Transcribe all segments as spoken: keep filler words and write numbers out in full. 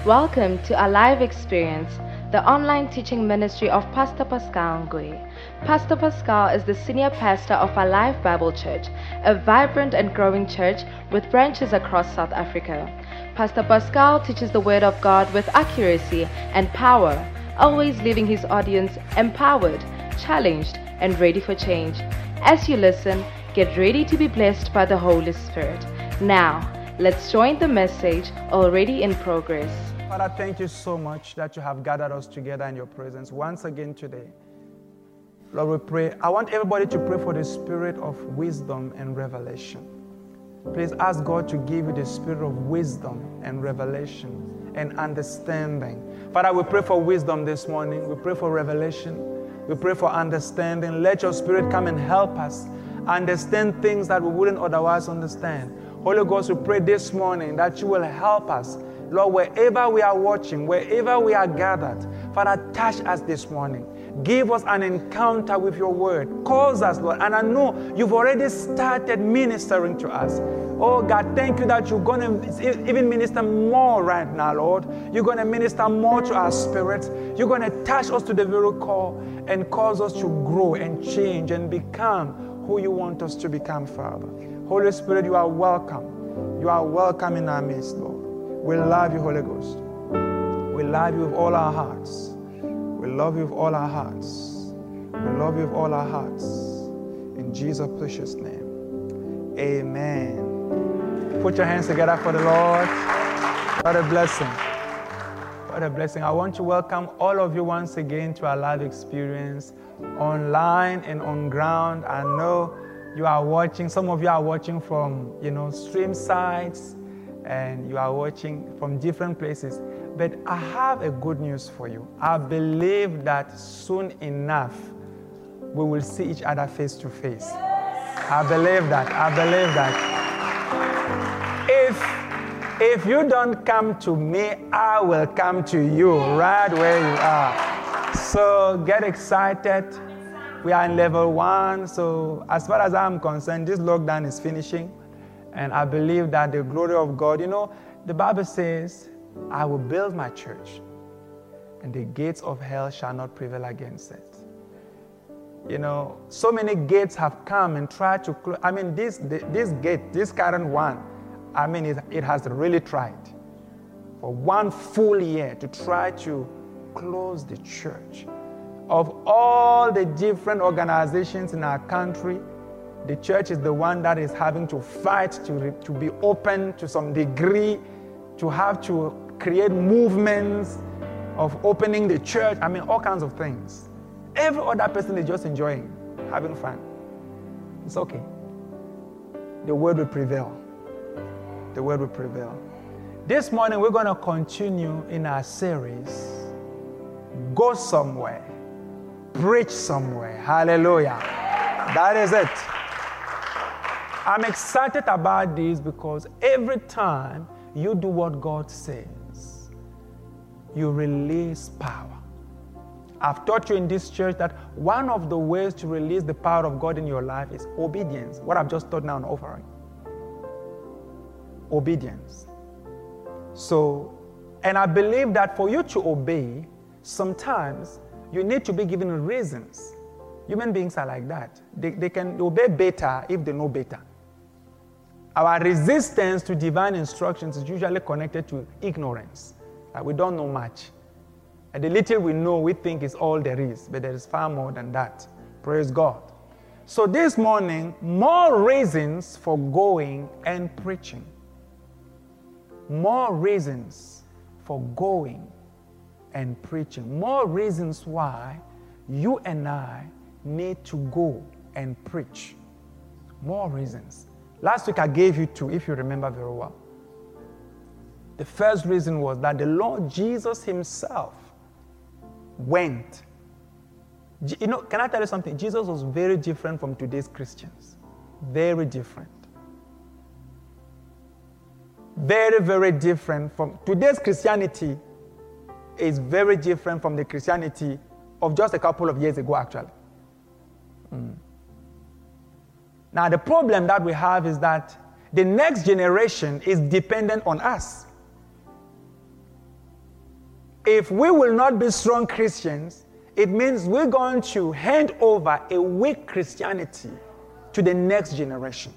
Welcome to our live experience, the online teaching ministry of Pastor Pascal Ngui. Pastor Pascal is the senior pastor of our Life Bible Church, a vibrant and growing church with branches across South Africa. Pastor Pascal teaches the Word of God with accuracy and power, always leaving his audience empowered, challenged, and ready for change. As you listen, get ready to be blessed by the Holy Spirit. Now, let's join the message already in progress. Father, thank you so much that you have gathered us together in your presence once again today. Lord, we pray. I want everybody to pray for the spirit of wisdom and revelation. Please ask God to give you the spirit of wisdom and revelation and understanding. Father, we pray for wisdom this morning. We pray for revelation. We pray for understanding. Let your spirit come and help us understand things that we wouldn't otherwise understand. Holy Ghost, we pray this morning that you will help us. Lord, wherever we are watching, wherever we are gathered, Father, touch us this morning. Give us an encounter with your word. Cause us, Lord. And I know you've already started ministering to us. Oh, God, thank you that you're going to even minister more right now, Lord. You're going to minister more to our spirits. You're going to touch us to the very core and cause us to grow and change and become who you want us to become, Father. Holy Spirit, you are welcome. You are welcome in our midst, Lord. We love you, Holy Ghost. We love you with all our hearts. We love you with all our hearts. We love you with all our hearts. In Jesus' precious name. Amen. Put your hands together for the Lord. What a blessing. What a blessing. I want to welcome all of you once again to our live experience online and on ground. I know you are watching. Some of you are watching from, you know, stream sites, and you are watching from different places. But I have a good news for you. I believe that soon enough, we will see each other face to face. I believe that. I believe that. If, if you don't come to me, I will come to you right where you are. So get excited. We are in level one. So as far as I'm concerned, this lockdown is finishing. And I believe that the glory of God, you know, the Bible says, I will build my church, and the gates of hell shall not prevail against it. You know, so many gates have come and tried to close. I mean, this, this gate, this current one, I mean, it, it has really tried for one full year to try to close the church. Of all the different organizations in our country, the church is the one that is having to fight to, to be open to some degree, to have to create movements of opening the church. I mean, all kinds of things. Every other person is just enjoying, having fun. It's okay. The word will prevail. The word will prevail. This morning, we're going to continue in our series, Go Somewhere, Preach Somewhere. Hallelujah. That is it. I'm excited about this because every time you do what God says, you release power. I've taught you in this church that one of the ways to release the power of God in your life is obedience. What I've just taught now in offering. Obedience. So, and I believe that for you to obey, sometimes you need to be given reasons. Human beings are like that. They, they can obey better if they know better. Our resistance to divine instructions is usually connected to ignorance. Like we don't know much. And the little we know, we think is all there is, but there is far more than that. Praise God. So this morning, more reasons for going and preaching. More reasons for going and preaching. More reasons why you and I need to go and preach. More reasons. Last week I gave you two, if you remember very well. The first reason was that the Lord Jesus himself went. You know, can I tell you something? Jesus was very different from today's Christians. Very different. Very, very different from today's Christianity is very different from the Christianity of just a couple of years ago, actually. Mm. Now, the problem that we have is that the next generation is dependent on us. If we will not be strong Christians, it means we're going to hand over a weak Christianity to the next generation.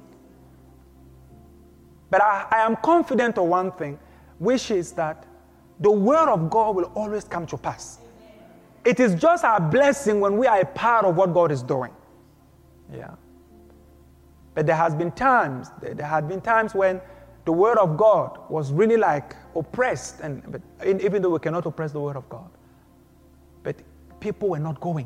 But I, I am confident of one thing, which is that the word of God will always come to pass. It is just our blessing when we are a part of what God is doing. Yeah. But there has been times, there had been times when the word of God was really like oppressed, and but even though we cannot oppress the word of God, but people were not going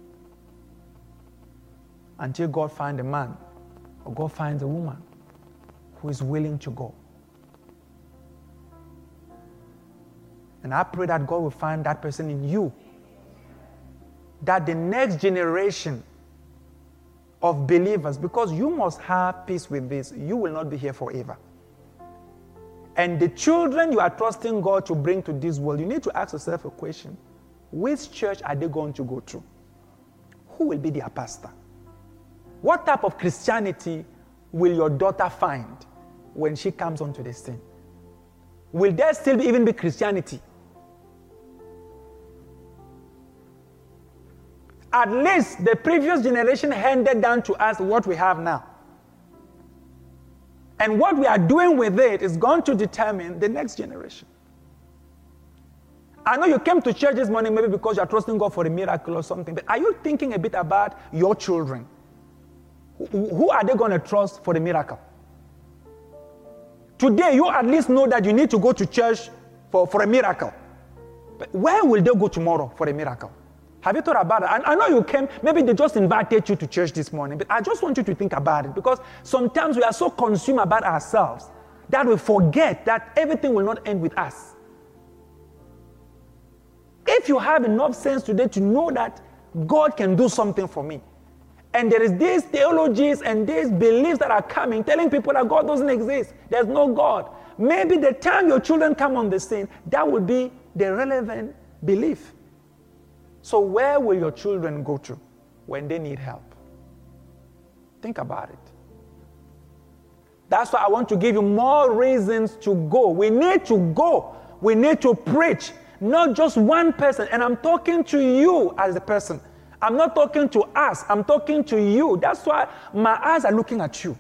until God finds a man or God finds a woman who is willing to go. And I pray that God will find that person in you, that the next generation of believers, because you must have peace with this, you will not be here forever. And the children you are trusting God to bring to this world, you need to ask yourself a question. Which church are they going to go to? Who will be their pastor? What type of Christianity will your daughter find when she comes onto the scene? Will there still even be Christianity? At least the previous generation handed down to us what we have now. And what we are doing with it is going to determine the next generation. I know you came to church this morning maybe because you are trusting God for a miracle or something, but are you thinking a bit about your children? Who, who are they going to trust for the miracle? Today, you at least know that you need to go to church for, for a miracle. But where will they go tomorrow for a miracle? Have you thought about it? I, I know you came, maybe they just invited you to church this morning, but I just want you to think about it, because sometimes we are so consumed about ourselves that we forget that everything will not end with us. If you have enough sense today to know that God can do something for me, and there is these theologies and these beliefs that are coming, telling people that God doesn't exist, there's no God, maybe the time your children come on the scene, that will be the relevant belief. So where will your children go to when they need help? Think about it. That's why I want to give you more reasons to go. We need to go. We need to preach. Not just one person. And I'm talking to you as a person. I'm not talking to us. I'm talking to you. That's why my eyes are looking at you.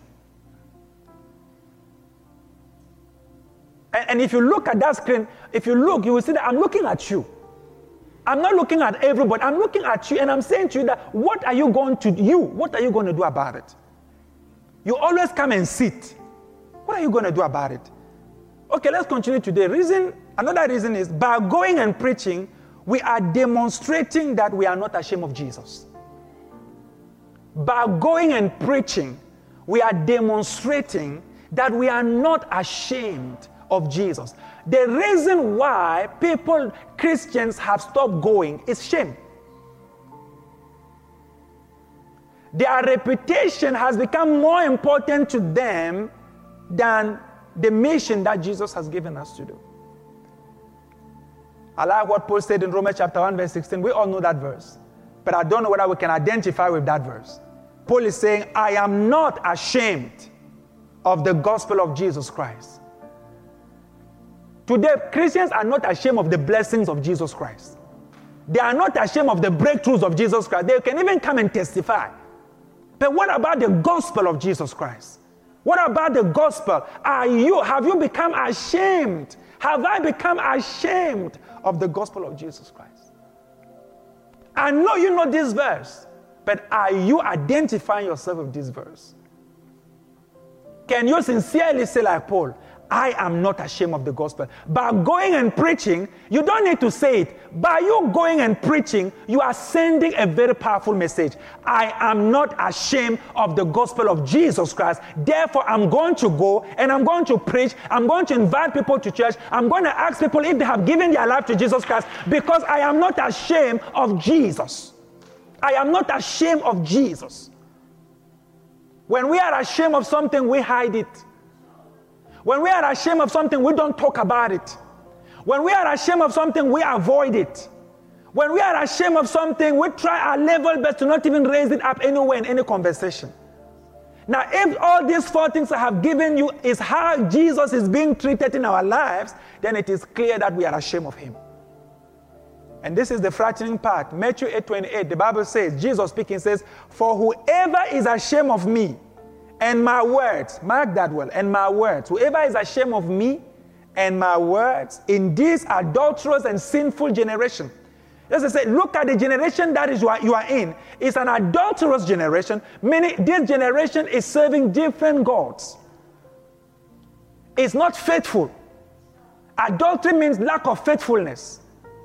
And, and if you look at that screen, if you look, you will see that I'm looking at you. I'm not looking at everybody. I'm looking at you, and I'm saying to you that what are you going to you? What are you going to do about it? You always come and sit. What are you going to do about it? Okay, let's continue today. Reason, another reason is by going and preaching, we are demonstrating that we are not ashamed of Jesus. By going and preaching, we are demonstrating that we are not ashamed of Jesus. The reason why people, Christians, have stopped going is shame. Their reputation has become more important to them than the mission that Jesus has given us to do. I like what Paul said in Romans chapter one, verse sixteen. We all know that verse. But I don't know whether we can identify with that verse. Paul is saying, I am not ashamed of the gospel of Jesus Christ. Today, Christians are not ashamed of the blessings of Jesus Christ. They are not ashamed of the breakthroughs of Jesus Christ. They can even come and testify. But what about the gospel of Jesus Christ? What about the gospel? Are you, have you become ashamed? Have I become ashamed of the gospel of Jesus Christ? I know you know this verse, but are you identifying yourself with this verse? Can you sincerely say like Paul, I am not ashamed of the gospel? By going and preaching, you don't need to say it. By you going and preaching, you are sending a very powerful message. I am not ashamed of the gospel of Jesus Christ. Therefore, I'm going to go and I'm going to preach. I'm going to invite people to church. I'm going to ask people if they have given their life to Jesus Christ, because I am not ashamed of Jesus. I am not ashamed of Jesus. When we are ashamed of something, we hide it. When we are ashamed of something, we don't talk about it. When we are ashamed of something, we avoid it. When we are ashamed of something, we try our level best to not even raise it up anywhere in any conversation. Now, if all these four things I have given you is how Jesus is being treated in our lives, then it is clear that we are ashamed of him. And this is the frightening part. Matthew eight twenty-eight, the Bible says, Jesus speaking says, for whoever is ashamed of me and my words, mark that well, and my words, whoever is ashamed of me and my words in this adulterous and sinful generation. As I say, look at the generation that is you are, you are in. It's an adulterous generation, meaning this generation is serving different gods. It's not faithful. Adultery means lack of faithfulness.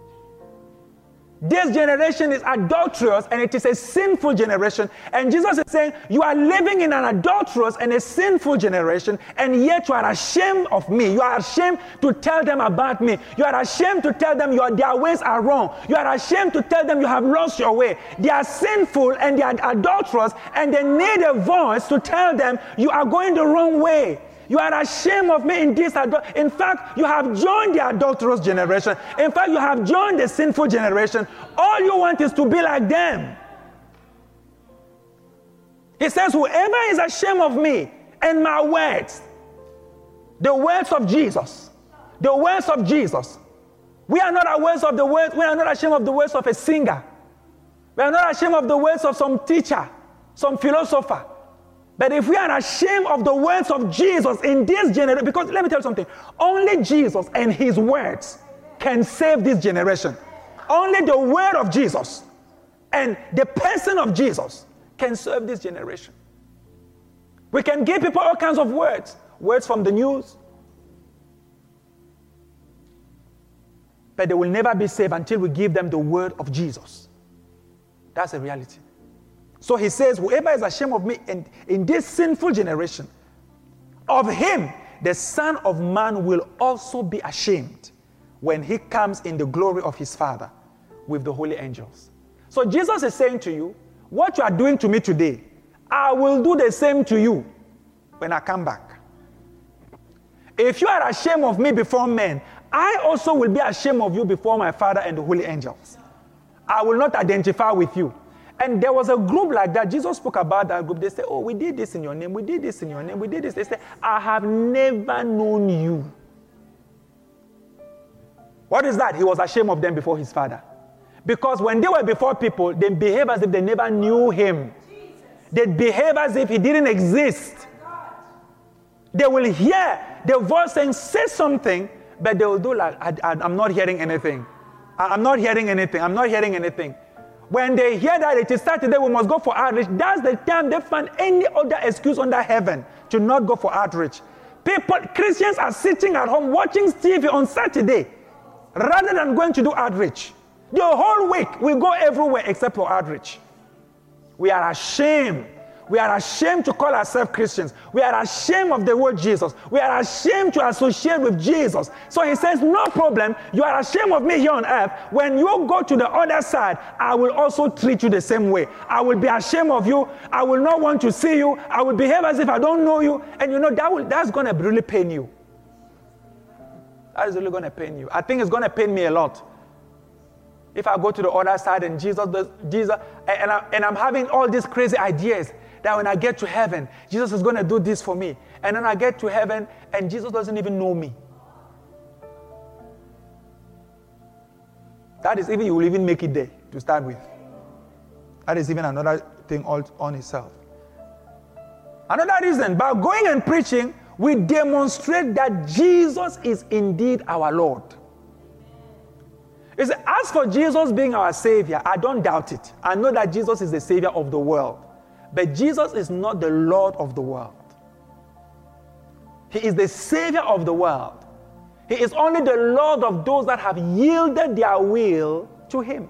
This generation is adulterous and it is a sinful generation. And Jesus is saying, you are living in an adulterous and a sinful generation, and yet you are ashamed of me. You are ashamed to tell them about me. You are ashamed to tell them your, their ways are wrong. You are ashamed to tell them you have lost your way. They are sinful and they are adulterous, and they need a voice to tell them you are going the wrong way. You are ashamed of me in this adult. In fact, you have joined the adulterous generation. In fact, you have joined the sinful generation. All you want is to be like them. He says, whoever is ashamed of me and my words, the words of Jesus, the words of Jesus. We are not aware of the words, we are not ashamed of the words of a singer. We are not ashamed of the words of some teacher, some philosopher. But if we are ashamed of the words of Jesus in this generation, because let me tell you something, only Jesus and his words can save this generation. Only the word of Jesus and the person of Jesus can serve this generation. We can give people all kinds of words, words from the news, but they will never be saved until we give them the word of Jesus. That's a reality. So he says, whoever is ashamed of me in, in this sinful generation, of him the Son of Man will also be ashamed when he comes in the glory of his Father with the holy angels. So Jesus is saying to you, what you are doing to me today, I will do the same to you when I come back. If you are ashamed of me before men, I also will be ashamed of you before my Father and the holy angels. I will not identify with you. And there was a group like that. Jesus spoke about that group. They said, oh, we did this in your name. We did this in your name. We did this. They said, I have never known you. What is that? He was ashamed of them before his Father. Because when they were before people, they behaved as if they never knew him. They behave as if he didn't exist. They will hear the voice saying, say something, but they will do like, I, I, I'm not hearing anything. I, I'm not hearing anything. I'm not hearing anything. When they hear that it is Saturday, we must go for outreach, that's the time they find any other excuse under heaven to not go for outreach. People, Christians are sitting at home watching T V on Saturday rather than going to do outreach. The whole week, we go everywhere except for outreach. We are ashamed. We are ashamed to call ourselves Christians. We are ashamed of the word Jesus. We are ashamed to associate with Jesus. So he says, no problem. You are ashamed of me here on earth. When you go to the other side, I will also treat you the same way. I will be ashamed of you. I will not want to see you. I will behave as if I don't know you. And you know, that will, that's going to really pain you. That is really going to pain you. I think it's going to pain me a lot. If I go to the other side and Jesus does, Jesus, and, I, and I'm having all these crazy ideas that when I get to heaven, Jesus is going to do this for me. And then I get to heaven and Jesus doesn't even know me. That is even, you will even make it there to start with. That is even another thing all on itself. Another reason, by going and preaching, we demonstrate that Jesus is indeed our Lord. It's, as for Jesus being our Savior, I don't doubt it. I know that Jesus is the Savior of the world. But Jesus is not the Lord of the world. He is the Savior of the world. He is only the Lord of those that have yielded their will to him.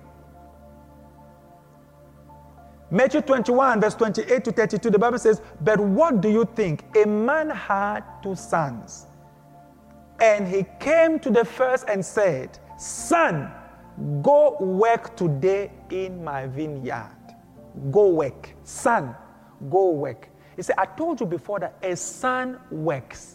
Matthew twenty-one, verse twenty-eight to thirty-two, the Bible says, but what do you think? A man had two sons. And he came to the first and said, son, go work today in my vineyard. Go work. Son, go work. He said, I told you before that a son works.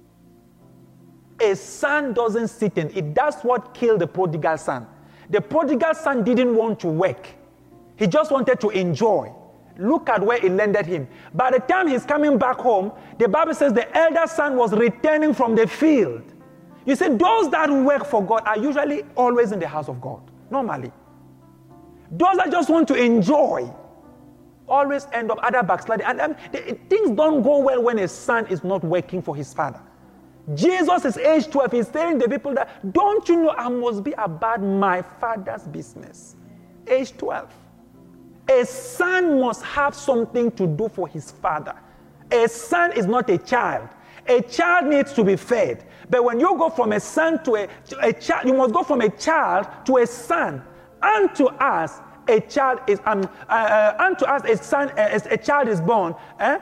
A son doesn't sit in it. That's what killed the prodigal son. The prodigal son didn't want to work. He just wanted to enjoy. Look at where it landed him. By the time he's coming back home, the Bible says the elder son was returning from the field. You see, those that work for God are usually always in the house of God. normally. Those that just want to enjoy always end up other backsliding. And um, the, things don't go well when a son is not working for his father. Jesus is age twelve. He's telling the people that, don't you know I must be about my father's business? Age twelve. A son must have something to do for his father. A son is not a child. A child needs to be fed. But when you go from a son to a, to a child, you must go from a child to a son. Unto us, a child is, um, uh, uh, unto us, a son, uh, a child is born. Eh?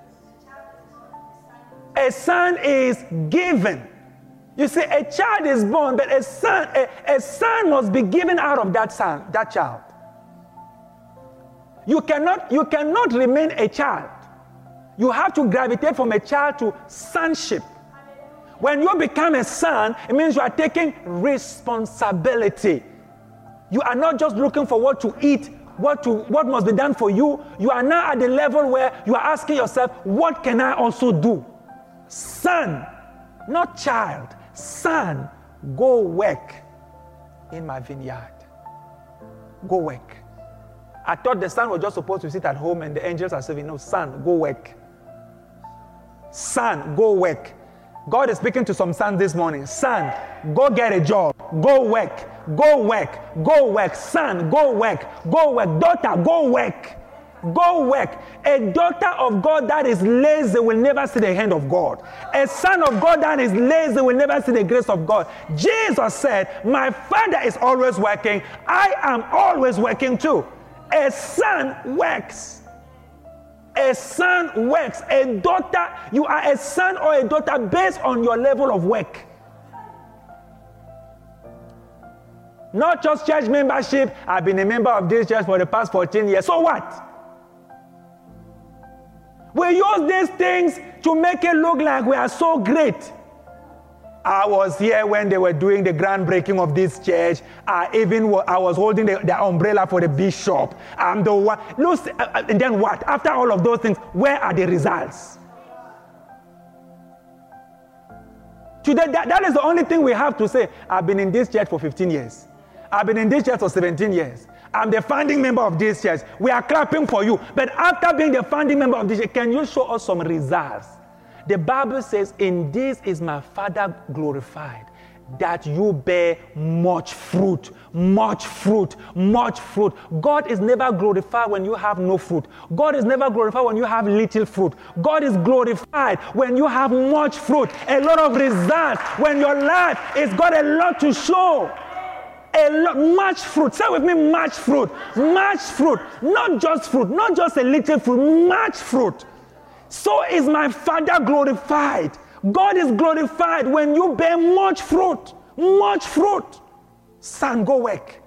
A son is given. You see, a child is born, but a son, a, a son must be given out of that son, that child. You cannot, you cannot remain a child. You have to gravitate from a child to sonship. When you become a son, it means you are taking responsibility. You are not just looking for what to eat, what to what must be done for you. You are now at the level where you are asking yourself, what can I also do? Son, not child. Son, go work in my vineyard. Go work. I thought the son was just supposed to sit at home and the angels are saying, no, son, go work. Son, go work. God is speaking to some sons this morning. Son, go get a job. Go work. Go work. Go work. Son, go work. Go work. Daughter, go work. Go work. A daughter of God that is lazy will never see the hand of God. A son of God that is lazy will never see the grace of God. Jesus said, my father is always working. I am always working too. A son works. A son works. A daughter, you are a son or a daughter based on your level of work. Not just church membership. I've been a member of this church for the past fourteen years. So what? We use these things to make it look like we are so great. I was here when they were doing the groundbreaking of this church. I even I was holding the, the umbrella for the bishop. I'm the one. Look, and then what? After all of those things, where are the results? Today, that, that is the only thing we have to say. I've been in this church for fifteen years. I've been in this church for seventeen years. I'm the founding member of this church. We are clapping for you. But after being the founding member of this church, can you show us some results? The Bible says, in this is my Father glorified, that you bear much fruit, much fruit, much fruit. God is never glorified when you have no fruit. God is never glorified when you have little fruit. God is glorified when you have much fruit, a lot of results, when your life has got a lot to show. A lot, much fruit. Say with me, much fruit. Much fruit. Not just fruit, not just a little fruit, much fruit. So is my Father glorified. God is glorified when you bear much fruit. Much fruit. Son, go work.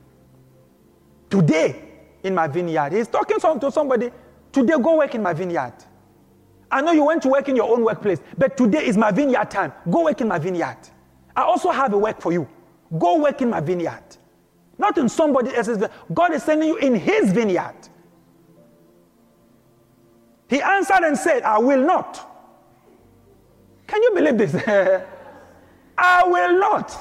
Today, in my vineyard. He's talking to somebody. Today, go work in my vineyard. I know you went to work in your own workplace, but today is my vineyard time. Go work in my vineyard. I also have a work for you. Go work in my vineyard. Not in somebody else's vineyard. God is sending you in his vineyard. He answered and said, I will not. Can you believe this? I will not.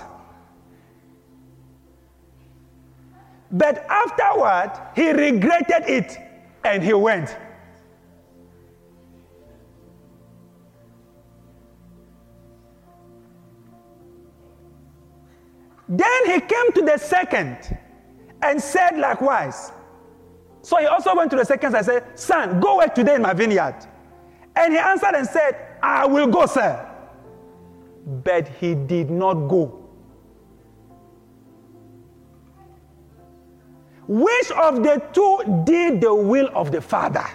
But afterward, he regretted it and he went. Then he came to the second and said likewise. So he also went to the second and said, son, go work today in my vineyard. And he answered and said, I will go, sir. But he did not go. Which of the two did the will of the Father?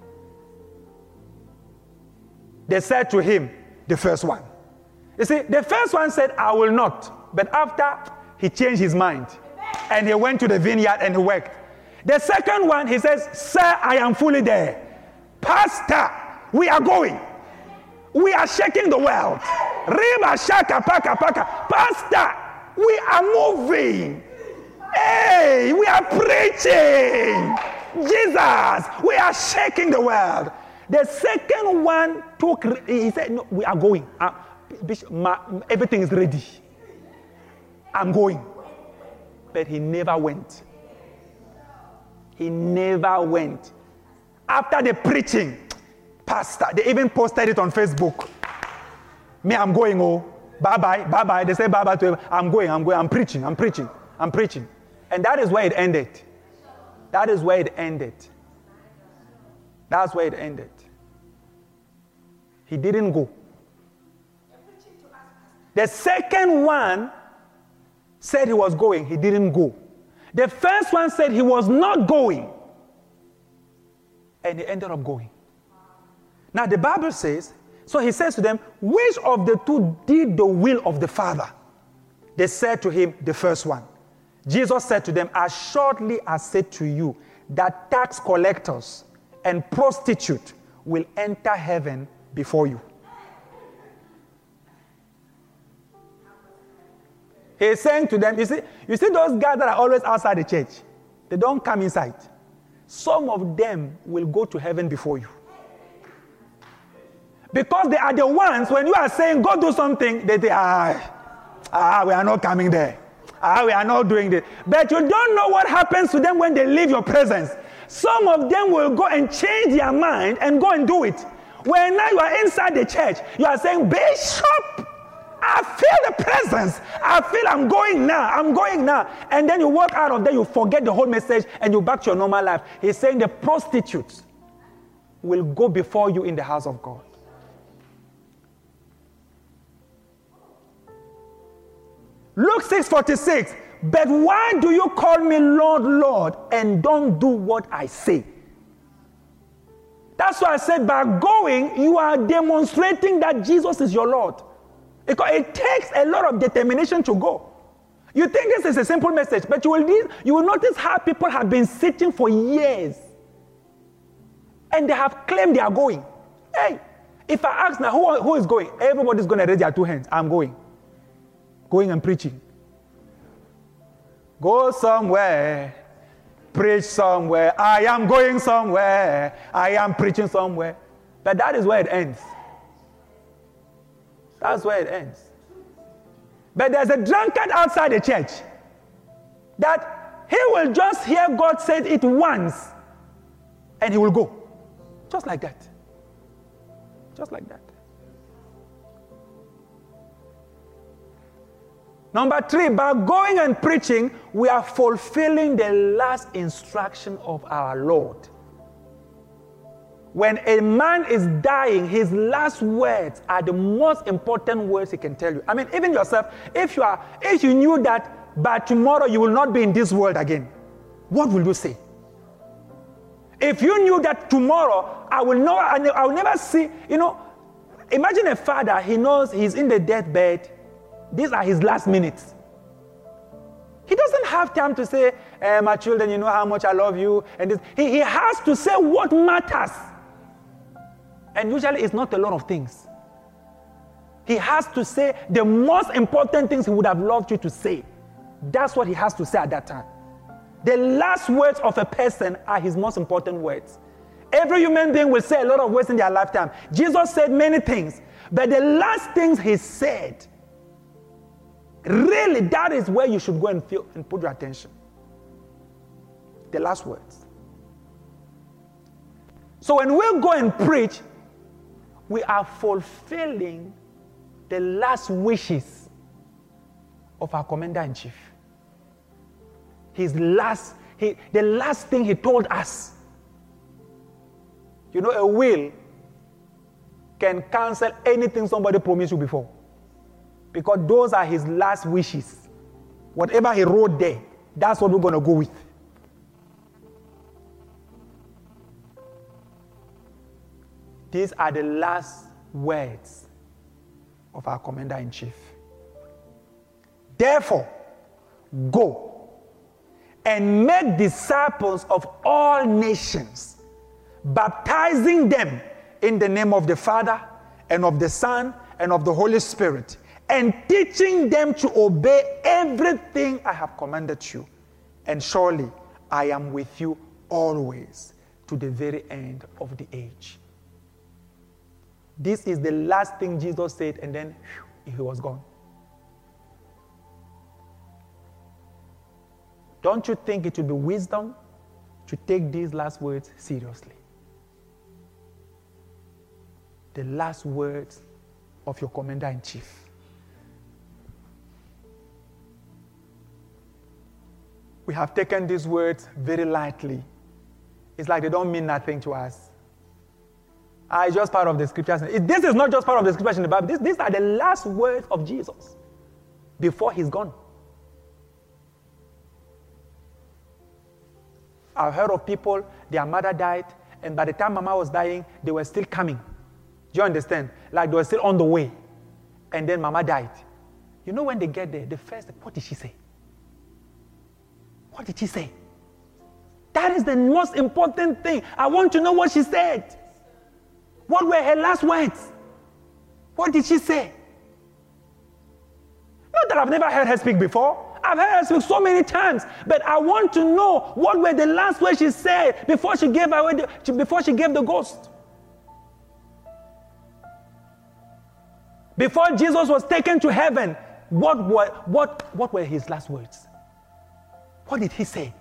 They said to him, the first one. You see, the first one said, I will not. But after, he changed his mind. And he went to the vineyard and he worked. The second one, he says, sir, I am fully there. Pastor, we are going. We are shaking the world. Riba shaka paka paka. Pastor, we are moving. Hey, we are preaching. Jesus, we are shaking the world. The second one took, he said, no, we are going. Uh, Bishop, my, everything is ready. I'm going. but he never went. He never went. After the preaching, pastor, they even posted it on Facebook. Me, I'm going, oh, bye-bye, bye-bye. They say bye-bye to him. I'm going, I'm going, I'm preaching, I'm preaching, I'm preaching. And that is where it ended. That is where it ended. That's where it ended. He didn't go. The second one said he was going. He didn't go. The first one said he was not going. And he ended up going. Now the Bible says, so he says to them, which of the two did the will of the Father? They said to him, the first one. Jesus said to them, assuredly I say to you, that tax collectors and prostitutes will enter heaven before you. He's saying to them, you see, you see those guys that are always outside the church, they don't come inside. Some of them will go to heaven before you. Because they are the ones, when you are saying, go do something, they say, ah, ah, we are not coming there. Ah, we are not doing this. But you don't know what happens to them when they leave your presence. Some of them will go and change their mind and go and do it. When now you are inside the church, you are saying, Bishop, I feel the presence. I feel I'm going now. I'm going now. And then you walk out of there, you forget the whole message, and you back to your normal life. He's saying the prostitutes will go before you in the house of God. Luke six forty-six, but why do you call me Lord, Lord, and don't do what I say? That's why I said by going, you are demonstrating that Jesus is your Lord. Because it takes a lot of determination to go. You think this is a simple message, but you will, you will notice how people have been sitting for years. And they have claimed they are going. Hey, if I ask now, who, who is going? Everybody's going to raise their two hands. I'm going. Going and preaching. Go somewhere. Preach somewhere. I am going somewhere. I am preaching somewhere. But that is where it ends. That's where it ends. But there's a drunkard outside the church that he will just hear God say it once and he will go. Just like that. Just like that. Number three, by going and preaching, we are fulfilling the last instruction of our Lord. When a man is dying, his last words are the most important words he can tell you. I mean, even yourself, if you are, if you knew that by tomorrow you will not be in this world again, what will you say? If you knew that tomorrow I will know, I will never see, you know, imagine a father, he knows he's in the deathbed. These are his last minutes. He doesn't have time to say, eh, my children, you know how much I love you. And this. He, he has to say what matters. And usually it's not a lot of things. He has to say the most important things he would have loved you to say. That's what he has to say at that time. The last words of a person are his most important words. Every human being will say a lot of words in their lifetime. Jesus said many things, but the last things he said, really, that is where you should go and feel and put your attention. The last words. So when we go and preach, we are fulfilling the last wishes of our commander-in-chief. His last, he, the last thing he told us. You know, a will can cancel anything somebody promised you before. Because those are his last wishes. Whatever he wrote there, that's what we're going to go with. These are the last words of our commander-in-chief. Therefore, go and make disciples of all nations, baptizing them in the name of the Father and of the Son and of the Holy Spirit, and teaching them to obey everything I have commanded you. And surely I am with you always to the very end of the age. This is the last thing Jesus said, and then whew, he was gone. Don't you think it would be wisdom to take these last words seriously? The last words of your commander-in-chief. We have taken these words very lightly. It's like they don't mean nothing to us. Ah, it's just part of the scriptures. This is not just part of the scriptures in the Bible. This, these are the last words of Jesus before he's gone. I've heard of people, their mother died, and by the time mama was dying, they were still coming. Do you understand? Like they were still on the way. And then mama died. You know when they get there, the first, what did she say? What did she say? That is the most important thing. I want to know what she said. What were her last words? What did she say? Not that I've never heard her speak before. I've heard her speak so many times, but I want to know what were the last words she said before she gave away the, before she gave the ghost. Before Jesus was taken to heaven, what were, what, what were his last words? What did he say?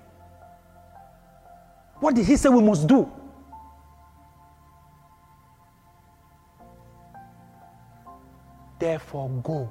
What did he say we must do? Therefore, go.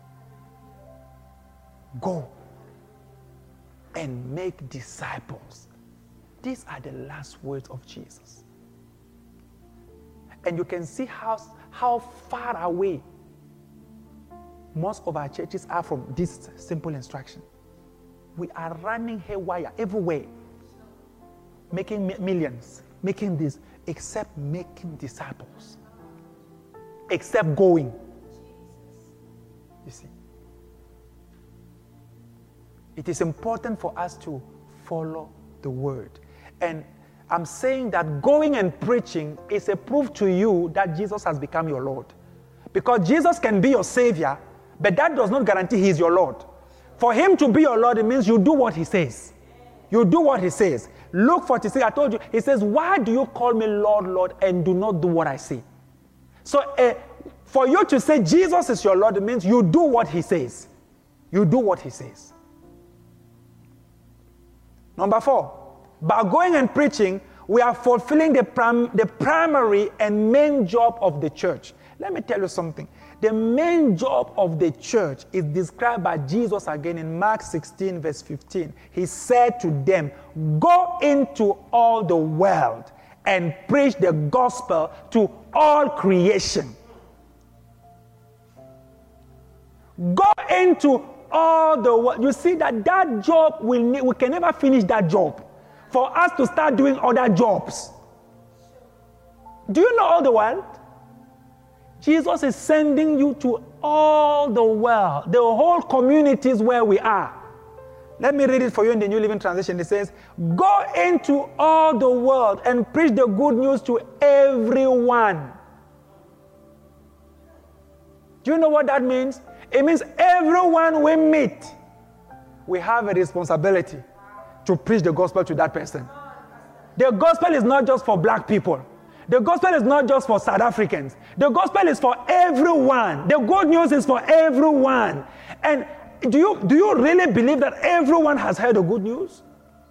Go and make disciples. These are the last words of Jesus. And you can see how, how far away most of our churches are from this simple instruction. We are running haywire everywhere, making millions, making this, except making disciples, except going. You see, it is important for us to follow the word. And I'm saying that going and preaching is a proof to you that Jesus has become your Lord. Because Jesus can be your Savior, but that does not guarantee He is your Lord. For Him to be your Lord, it means you do what He says. You do what He says. Luke forty-six, I told you, He says, why do you call me Lord, Lord, and do not do what I say? So uh, for you to say Jesus is your Lord, it means you do what He says. You do what He says. Number four, by going and preaching, we are fulfilling the, prim- the primary and main job of the church. Let me tell you something. The main job of the church is described by Jesus again in Mark sixteen, verse fifteen. He said to them, go into all the world and preach the gospel to all creation. Go into all the world. You see that that job, will ne- we can never finish that job. For us to start doing other jobs. Do you know all the world? Jesus is sending you to all the world, the whole communities where we are. Let me read it for you in the New Living Translation. It says, go into all the world and preach the good news to everyone. Do you know what that means? It means everyone we meet, we have a responsibility to preach the gospel to that person. The gospel is not just for black people. The gospel is not just for South Africans. The gospel is for everyone. The good news is for everyone. And do you, do you really believe that everyone has heard the good news?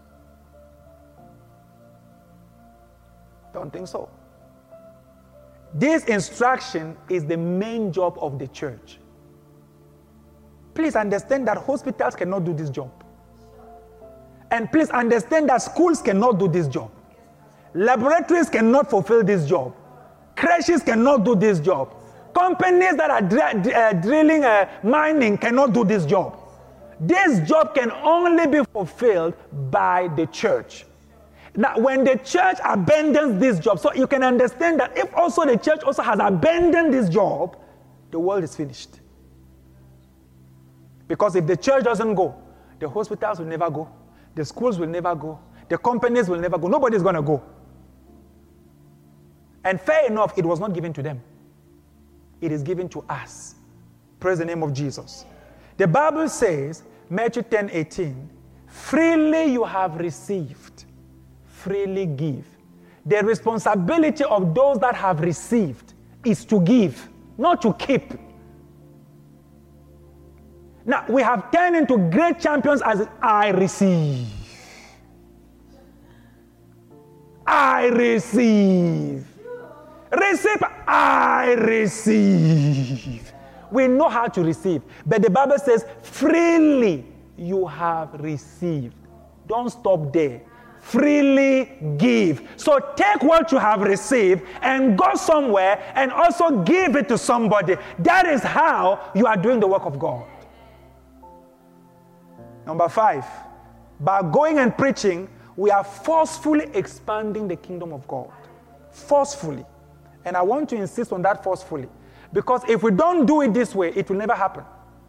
Don't think so. This instruction is the main job of the church. Please understand that hospitals cannot do this job. And please understand that schools cannot do this job. Laboratories cannot fulfill this job. Creches cannot do this job. Companies that are dr- uh, drilling, uh, mining cannot do this job. This job can only be fulfilled by the church. Now, when the church abandons this job, so you can understand that if also the church also has abandoned this job, the world is finished. Because if the church doesn't go, the hospitals will never go, the schools will never go, the companies will never go, nobody's going to go. And fair enough, it was not given to them. It is given to us. Praise the name of Jesus. The Bible says, Matthew ten eighteen, freely you have received, freely give. The responsibility of those that have received is to give, not to keep. Now, we have turned into great champions as I receive. I receive. Receive, I receive. We know how to receive. But the Bible says, freely you have received. Don't stop there. Freely give. So take what you have received and go somewhere and also give it to somebody. That is how you are doing the work of God. Number five, by going and preaching, we are forcefully expanding the kingdom of God. Forcefully. And I want to insist on that forcefully. Because if we don't do it this way, it will never happen.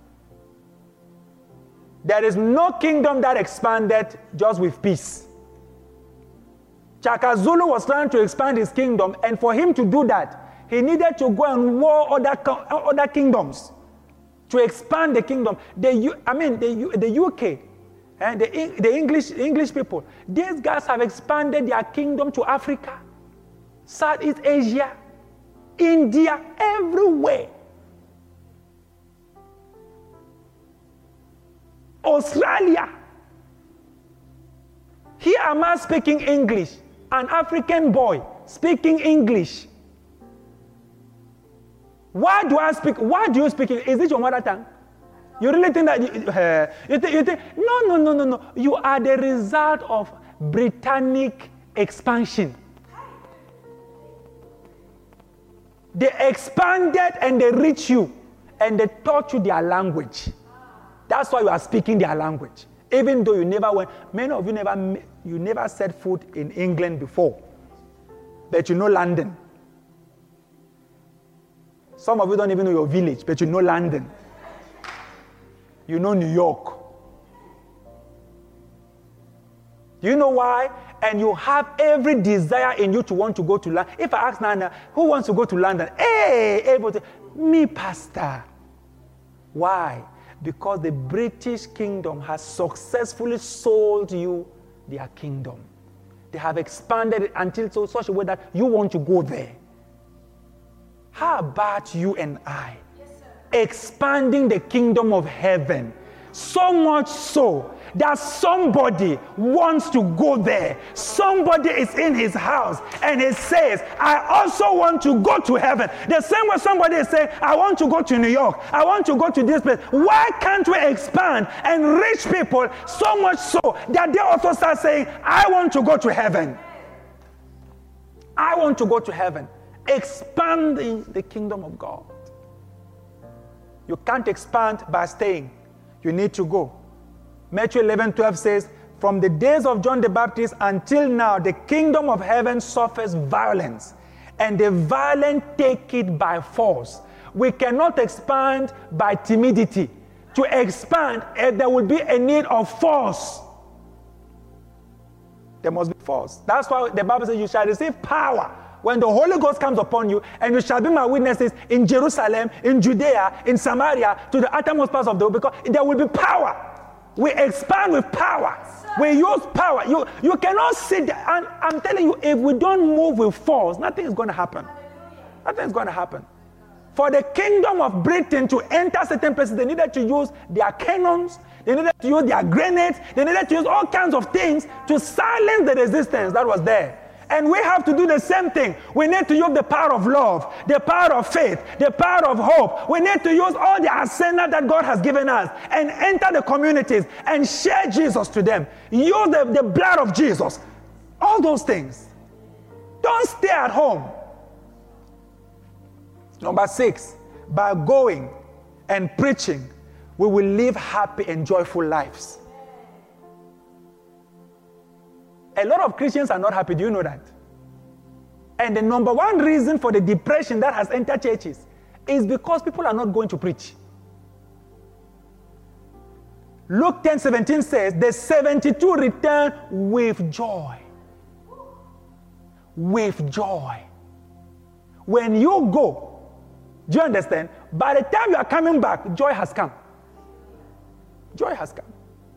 There is no kingdom that expanded just with peace. Shaka Zulu was trying to expand his kingdom, and for him to do that, he needed to go and war other, other kingdoms to expand the kingdom. The, I mean, the, the U K, and the, the English, English people, these guys have expanded their kingdom to Africa, Southeast Asia, India, everywhere. Australia. Here am I speaking English, an African boy speaking English. Why do I speak? Why do you speak? Is it your mother tongue? You really think that? You, uh, you, think, you think? No, no, no, no, no. You are the result of Britannic expansion. They expanded and they reached you, and they taught you their language. That's why you are speaking their language. Even though you never went, many of you never, you never set foot in England before, but you know London. Some of you don't even know your village, but you know London. You know New York. Do you know why? And you have every desire in you to want to go to London. If I ask Nana, who wants to go to London? Hey, everybody, me, Pastor. Why? Because the British kingdom has successfully sold you their kingdom. They have expanded it until so such a way that you want to go there. How about you and I? Yes, sir. Expanding the kingdom of heaven. So much so that somebody wants to go there. Somebody is in his house and he says, I also want to go to heaven. The same way somebody is saying, I want to go to New York. I want to go to this place. Why can't we expand and reach people so much so that they also start saying, I want to go to heaven. I want to go to heaven. Expanding the kingdom of God. You can't expand by staying. You need to go. Matthew eleven twelve says, from the days of John the Baptist until now, the kingdom of heaven suffers violence, and the violent take it by force. We cannot expand by timidity. To expand, there will be a need of force. There must be force. That's why the Bible says you shall receive power when the Holy Ghost comes upon you, and you shall be my witnesses in Jerusalem, in Judea, in Samaria, to the uttermost parts of the world, because there will be power. We expand with power. We use power. You, you cannot sit there. And I'm telling you, if we don't move with force, nothing is going to happen. Nothing is going to happen. For the kingdom of Britain to enter certain places, they needed to use their cannons, they needed to use their grenades, they needed to use all kinds of things to silence the resistance that was there. And we have to do the same thing. We need to use the power of love, the power of faith, the power of hope. We need to use all the arsenal that God has given us and enter the communities and share Jesus to them. Use the, the blood of Jesus. All those things. Don't stay at home. Number six, by going and preaching, we will live happy and joyful lives. A lot of Christians are not happy. Do you know that? And the number one reason for the depression that has entered churches is because people are not going to preach. Luke ten seventeen says, the seventy-two return with joy. With joy. When you go, do you understand? By the time you are coming back, joy has come. Joy has come.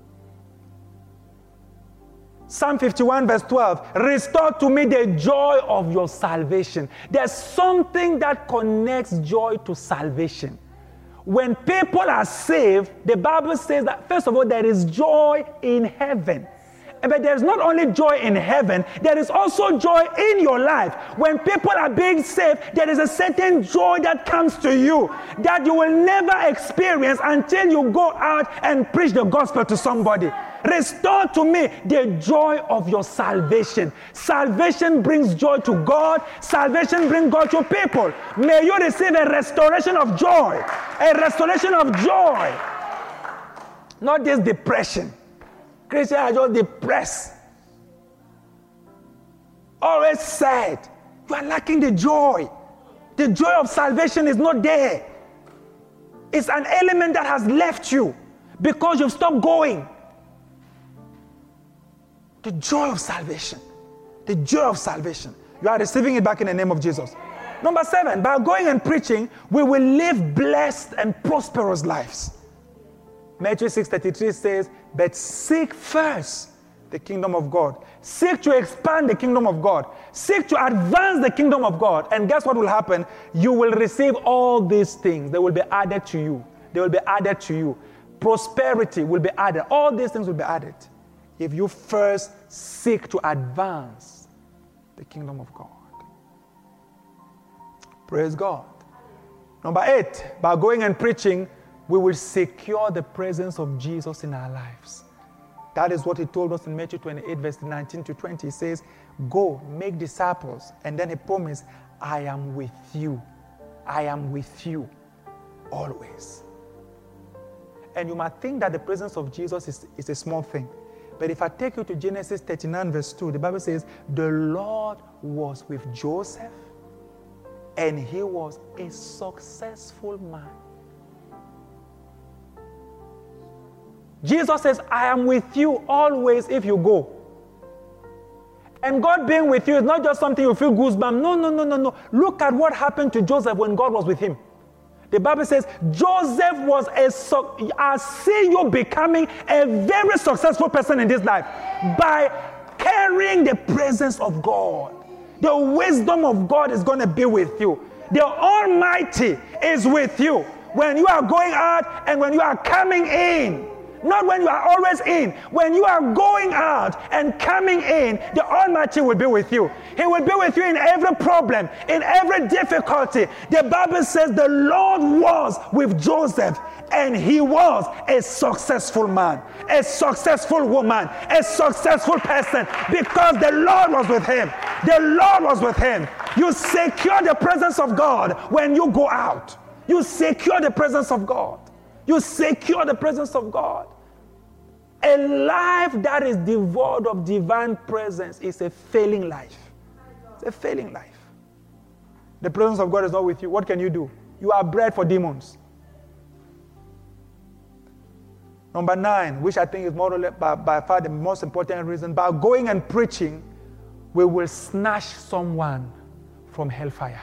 Psalm fifty-one verse twelve, restore to me the joy of your salvation. There's something that connects joy to salvation. When people are saved, the Bible says that, first of all, there is joy in heaven. But there's not only joy in heaven, there is also joy in your life. When people are being saved, there is a certain joy that comes to you that you will never experience until you go out and preach the gospel to somebody. Restore to me the joy of your salvation. Salvation brings joy to God. Salvation brings God to people. May you receive a restoration of joy. A restoration of joy. Not this depression. Christians are just depressed. Always sad. You are lacking the joy. The joy of salvation is not there. It's an element that has left you because you've stopped going. The joy of salvation. The joy of salvation. You are receiving it back in the name of Jesus. Number seven, by going and preaching, we will live blessed and prosperous lives. Matthew six thirty-three says, but seek first the kingdom of God. Seek to expand the kingdom of God. Seek to advance the kingdom of God. And guess what will happen? You will receive all these things. They will be added to you. They will be added to you. Prosperity will be added. All these things will be added if you first seek to advance the kingdom of God. Praise God. Number eight, by going and preaching, we will secure the presence of Jesus in our lives. That is what he told us in Matthew twenty-eight, verse nineteen to twenty. He says, go, make disciples. And then he promised, I am with you. I am with you always. And you might think that the presence of Jesus is, is a small thing. But if I take you to Genesis thirty-nine, verse two, the Bible says, the Lord was with Joseph, and he was a successful man. Jesus says, I am with you always if you go. And God being with you is not just something you feel goosebumps. No, no, no, no, no. Look at what happened to Joseph when God was with him. The Bible says, Joseph was a, su- I see you becoming a very successful person in this life by carrying the presence of God. The wisdom of God is going to be with you. The Almighty is with you when you are going out and when you are coming in. Not when you are always in. When you are going out and coming in, the Almighty will be with you. He will be with you in every problem, in every difficulty. The Bible says the Lord was with Joseph, and he was a successful man, a successful woman, a successful person, because the Lord was with him. The Lord was with him. You secure the presence of God when you go out. You secure the presence of God. You secure the presence of God. A life that is devoid of divine presence is a failing life. It's a failing life. The presence of God is not with you. What can you do? You are bred for demons. Number nine, which I think is more or less by, by far the most important reason, by going and preaching, we will snatch someone from hellfire.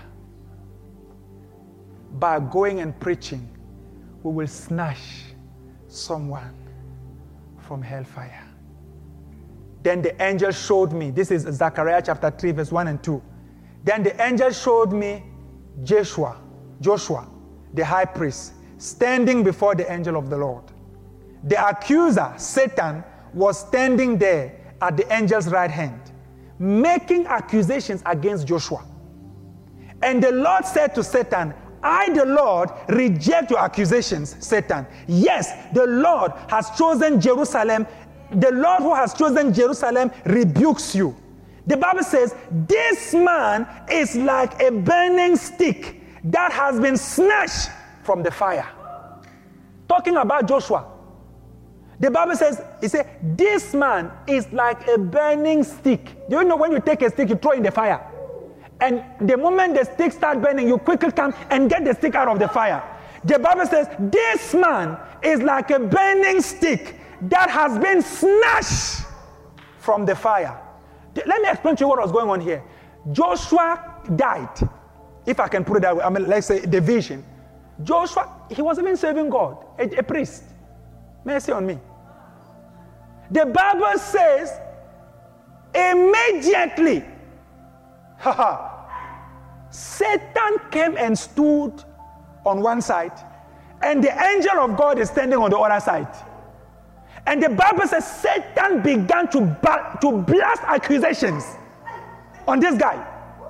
By going and preaching, we will snatch someone from hellfire. Then the angel showed me, this is Zechariah chapter three, verse one and two. Then the angel showed me Joshua, Joshua, the high priest, standing before the angel of the Lord. The accuser, Satan, was standing there at the angel's right hand, making accusations against Joshua. And the Lord said to Satan, I, the Lord, reject your accusations, Satan. Yes, the Lord has chosen Jerusalem. The Lord who has chosen Jerusalem rebukes you. The Bible says, this man is like a burning stick that has been snatched from the fire. Talking about Joshua. The Bible says, it says, this man is like a burning stick. Do you know when you take a stick, you throw it in the fire? And the moment the stick starts burning, you quickly come and get the stick out of the fire. The Bible says, this man is like a burning stick that has been snatched from the fire. Let me explain to you what was going on here. Joshua died. If I can put it that way, I mean, let's say the vision. Joshua, he was even serving God, a, a priest. Mercy on me. The Bible says, immediately, haha, Satan came and stood on one side, And the angel of God is standing on the other side. And the Bible says Satan began to, ba- to blast accusations on this guy.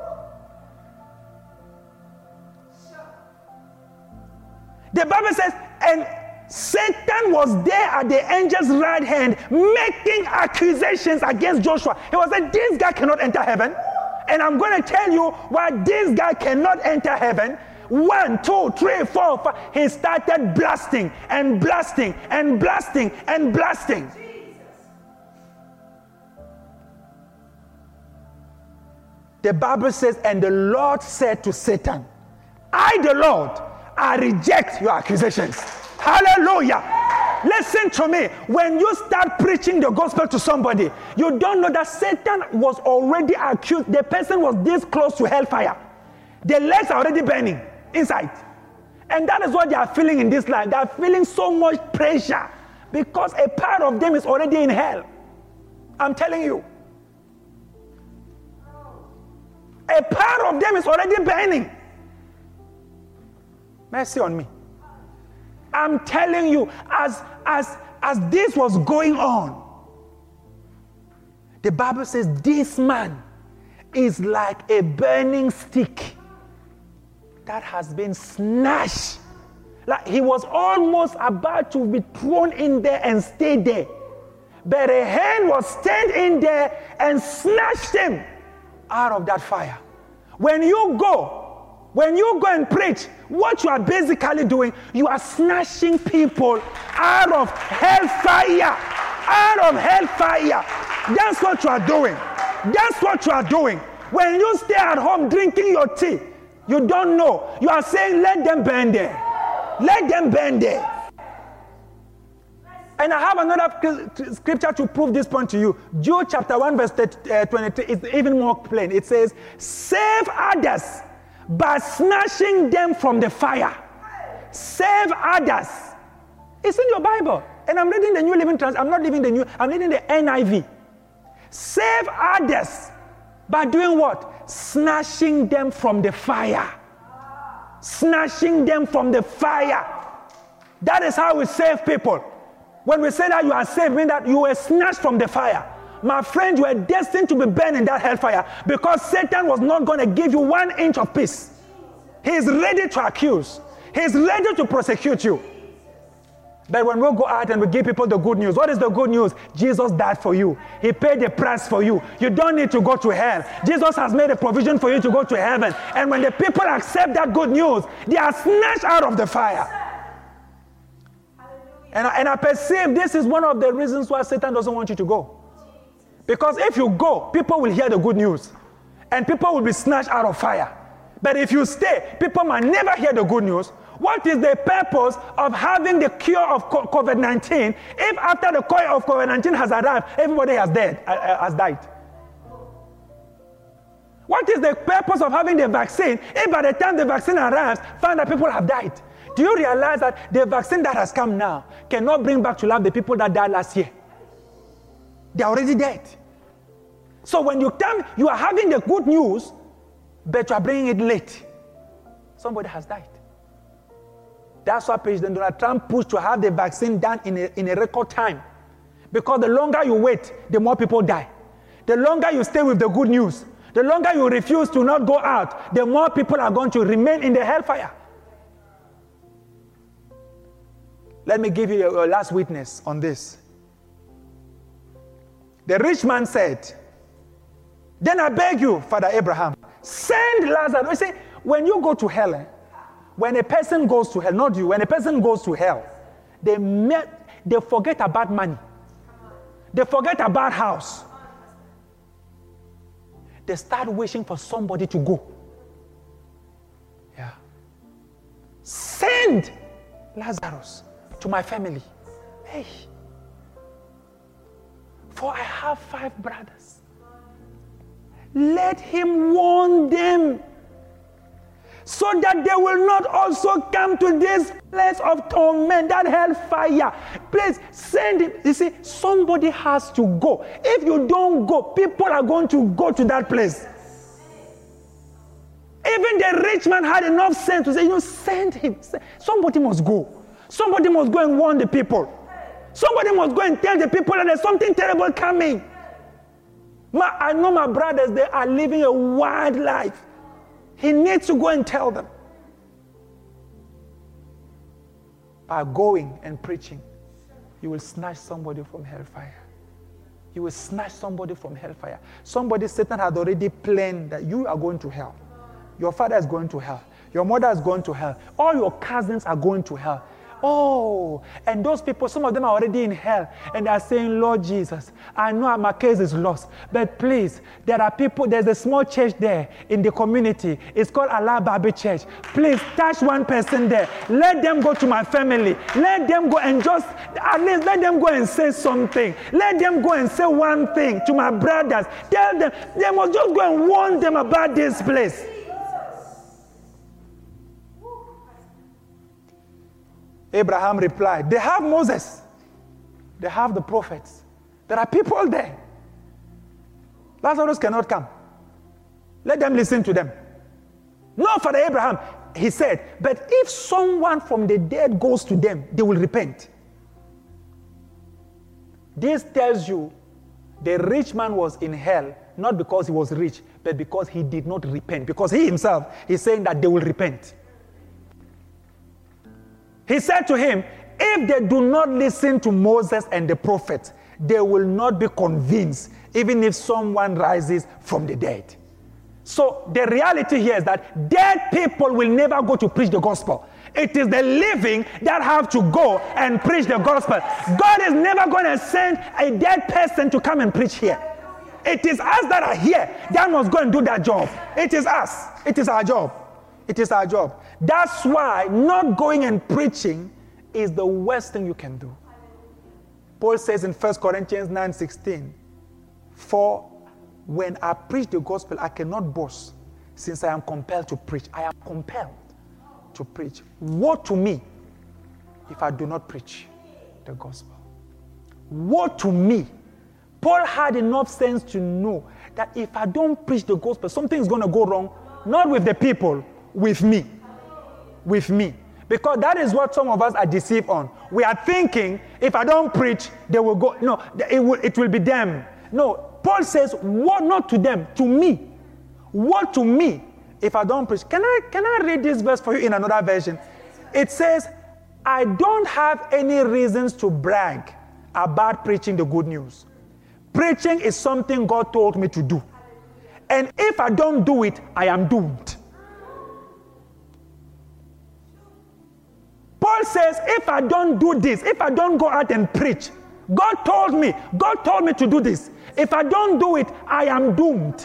The Bible says, and Satan was there at the angel's right hand making accusations against Joshua. He was like, this guy cannot enter heaven. And I'm going to tell you why this guy cannot enter heaven. One, two, three, four, five. He started blasting and blasting and blasting and blasting. The Bible says, and the Lord said to Satan, I, the Lord, I reject your accusations. Hallelujah. Listen to me. When you start preaching the gospel to somebody, you don't know that Satan was already accused. The person was this close to hellfire. The legs are already burning inside. And that is what they are feeling in this life. They are feeling so much pressure because a part of them is already in hell. I'm telling you. A part of them is already burning. Mercy on me. I'm telling you, as, as, as this was going on, the Bible says this man is like a burning stick that has been snatched. Like he was almost about to be thrown in there and stay there. But a hand was standing there and snatched him out of that fire. When you go, When you go and preach, what you are basically doing, you are snatching people out of hellfire. Out of hellfire. That's what you are doing. That's what you are doing. When you stay at home drinking your tea, you don't know. You are saying, let them burn there. Let them burn there. And I have another scripture to prove this point to you. Jude chapter one verse twenty-three is even more plain. It says, save others by snatching them from the fire. Save others. It's in your Bible. And I'm reading the New Living Translation. I'm not reading the New, I'm reading the N I V. Save others by doing what? Snatching them from the fire. Snatching them from the fire. That is how we save people. When we say that you are saved, mean that you were snatched from the fire. My friend, you are destined to be burned in that hellfire because Satan was not going to give you one inch of peace. He is ready to accuse. He is ready to prosecute you. But when we go out and we give people the good news, what is the good news? Jesus died for you. He paid the price for you. You don't need to go to hell. Jesus has made a provision for you to go to heaven. And when the people accept that good news, they are snatched out of the fire. And I, and I perceive this is one of the reasons why Satan doesn't want you to go. Because if you go, people will hear the good news. And people will be snatched out of fire. But if you stay, people might never hear the good news. What is the purpose of having the cure of COVID nineteen if after the cure of COVID nineteen has arrived, everybody has dead, uh, has died? What is the purpose of having the vaccine if by the time the vaccine arrives, find that people have died? Do you realize that the vaccine that has come now cannot bring back to life the people that died last year? They are already dead. So when you come, you are having the good news, but you are bringing it late. Somebody has died. That's why President Donald Trump pushed to have the vaccine done in a, in a record time. Because the longer you wait, the more people die. The longer you stay with the good news, the longer you refuse to not go out, the more people are going to remain in the hellfire. Let me give you a, a last witness on this. The rich man said, then I beg you, Father Abraham, send Lazarus. You see, when you go to hell, eh, when a person goes to hell, not you, when a person goes to hell, they, met, they forget about money. They forget about house. They start wishing for somebody to go. Yeah. Send Lazarus to my family. Hey. For I have five brothers. Let him warn them so that they will not also come to this place of torment, that hellfire. Please send him. You see, somebody has to go. If you don't go, people are going to go to that place. Even the rich man had enough sense to say, you know, send him. Somebody must go. Somebody must go and warn the people. Somebody must go and tell the people that there's something terrible coming. My, I know my brothers, they are living a wild life. He needs to go and tell them. By going and preaching, you will snatch somebody from hellfire. You will snatch somebody from hellfire. Somebody, Satan had already planned that you are going to hell. Your father is going to hell. Your mother is going to hell. All your cousins are going to hell. Oh, and those people, some of them are already in hell, and they are saying, Lord Jesus, I know my case is lost, but please, there are people, there's a small church there in the community. It's called Allah Babi Church. Please touch one person there. Let them go to my family. Let them go and just, at least let them go and say something. Let them go and say one thing to my brothers. Tell them, they must just go and warn them about this place. Abraham replied, they have Moses. They have the prophets. There are people there. Lazarus cannot come. Let them listen to them. No, Father Abraham, he said, but if someone from the dead goes to them, they will repent. This tells you the rich man was in hell, not because he was rich, but because he did not repent. Because he himself is saying that they will repent. He said to him, if they do not listen to Moses and the prophets, they will not be convinced, even if someone rises from the dead. So the reality here is that dead people will never go to preach the gospel. It is the living that have to go and preach the gospel. God is never going to send a dead person to come and preach here. It is us that are here that must go and do that job. It is us. It is our job. It is our job. That's why not going and preaching is the worst thing you can do. Paul says in First Corinthians nine sixteen, for when I preach the gospel, I cannot boast, since I am compelled to preach. I am compelled to preach. Woe to me if I do not preach the gospel. Woe to me. Paul had enough sense to know that if I don't preach the gospel, something is going to go wrong, not with the people, with me. With me. Because that is what some of us are deceived on. We are thinking, if I don't preach, they will go. No, it will, it will be them. No, Paul says, woe not to them, to me. Woe to me if I don't preach. Can I, can I read this verse for you in another version? It says, I don't have any reasons to brag about preaching the good news. Preaching is something God told me to do. And if I don't do it, I am doomed. Paul says, if I don't do this, if I don't go out and preach, God told me, God told me to do this. If I don't do it, I am doomed.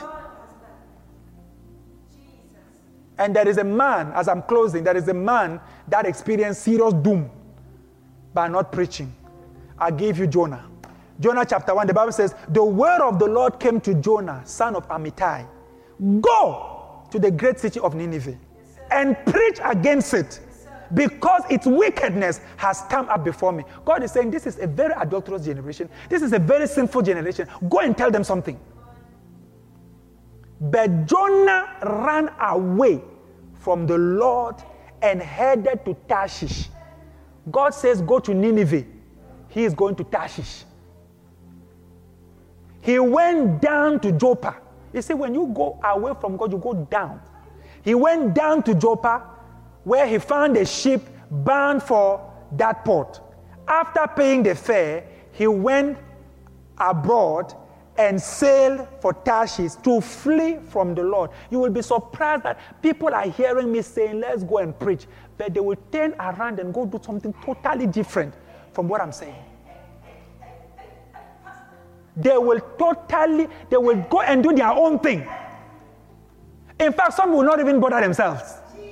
And there is a man, as I'm closing, there is a man that experienced serious doom by not preaching. I gave you Jonah. Jonah chapter one, the Bible says, the word of the Lord came to Jonah, son of Amittai. Go to the great city of Nineveh and preach against it, because its wickedness has come up before me. God is saying, this is a very adulterous generation. This is a very sinful generation. Go and tell them something. But Jonah ran away from the Lord and headed to Tarshish. God says, go to Nineveh. He is going to Tarshish. He went down to Joppa. You see, when you go away from God, you go down. He went down to Joppa, where he found a ship bound for that port. After paying the fare, he went abroad and sailed for Tarshish to flee from the Lord. You will be surprised that people are hearing me saying, let's go and preach, but they will turn around and go do something totally different from what I'm saying. They will totally, they will go and do their own thing. In fact, some will not even bother themselves.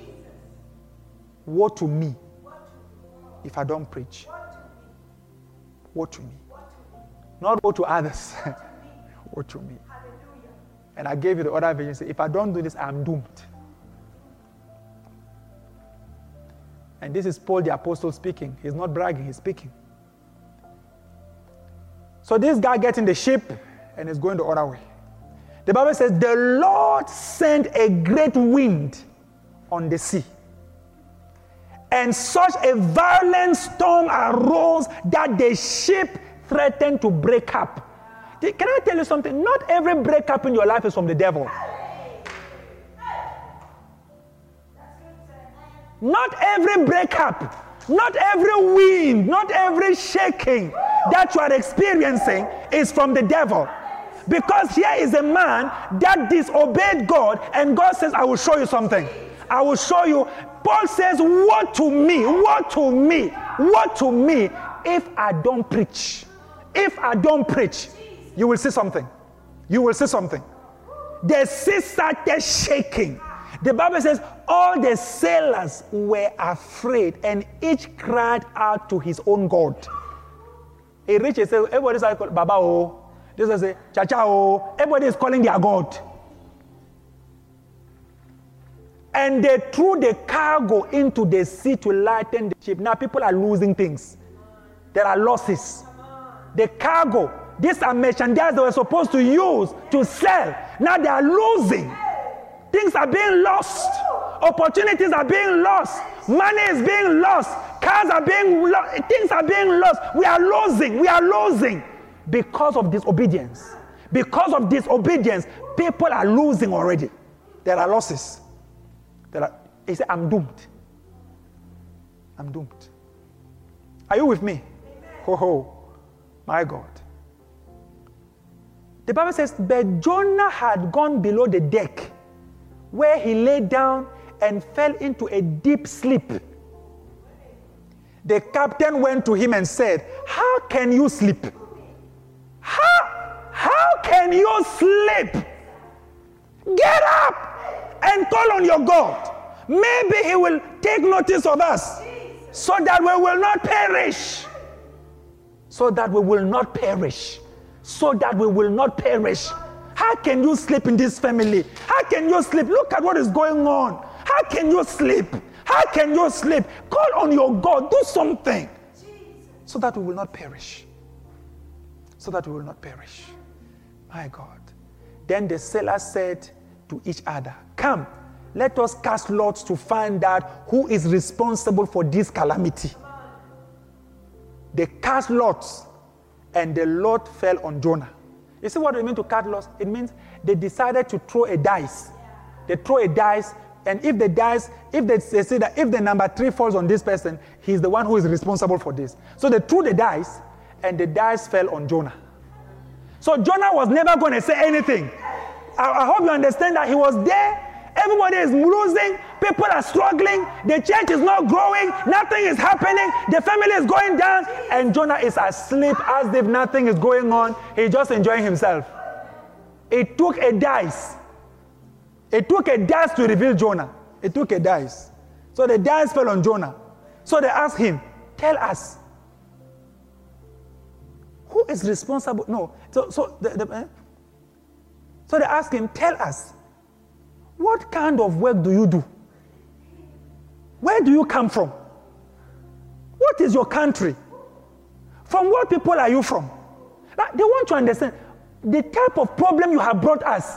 Woe to me if I don't preach. Woe to me. Not woe to others. Woe to me. And I gave you the other version. Say, if I don't do this, I'm doomed. And this is Paul the apostle speaking. He's not bragging, he's speaking. So this guy gets in the ship and is going the other way. The Bible says, the Lord sent a great wind on the sea, And such a violent storm arose that the ship threatened to break up. Can I tell you something? Not every breakup in your life is from the devil. Not every breakup, not every wind, not every shaking that you are experiencing is from the devil. Because here is a man that disobeyed God, and God says, I will show you something. I will show you. Paul says, what to me, what to me, what to me if I don't preach? If I don't preach, you will see something. You will see something. The sea started shaking. The Bible says all the sailors were afraid, and each cried out to his own God. He reached and said, everybody started calling Baba oh. This is a Chacha oh. Everybody is calling their God. And they threw the cargo into the sea to lighten the ship. Now people are losing things. There are losses. The cargo, these are merchandise they were supposed to use to sell. Now they are losing. Things are being lost. Opportunities are being lost. Money is being lost. Cars are being lost. Things are being lost. We are losing. We are losing because of disobedience. Because of disobedience, people are losing already. There are losses. There are, he said, I'm doomed. I'm doomed. Are you with me? Ho ho. My God. The Bible says, but Jonah had gone below the deck, where he lay down and fell into a deep sleep. The captain went to him and said, how can you sleep? How, how can you sleep? Get up and call on your God. Maybe he will take notice of us so that we will not perish. So that we will not perish. So that we will not perish. How can you sleep in this family? How can you sleep? Look at what is going on. How can you sleep? How can you sleep? Call on your God. Do something. So that we will not perish. So that we will not perish. My God. Then the sailors said to each other, come, let us cast lots to find out who is responsible for this calamity. They cast lots, and the lot fell on Jonah. You see what it means to cast lots? It means they decided to throw a dice. They throw a dice, and if the dice, if they, they say that if the number three falls on this person, he's the one who is responsible for this. So they threw the dice, and the dice fell on Jonah. So Jonah was never going to say anything. I, I hope you understand that he was there. Everybody is losing. People are struggling. The church is not growing. Nothing is happening. The family is going down. And Jonah is asleep as if nothing is going on. He's just enjoying himself. It took a dice. It took a dice to reveal Jonah. It took a dice. So the dice fell on Jonah. So they asked him, tell us, who is responsible? No. So, so, the, the, eh? so they asked him, tell us, what kind of work do you do? Where do you come from? What is your country? From what people are you from? Now, they want to understand the type of problem you have brought us.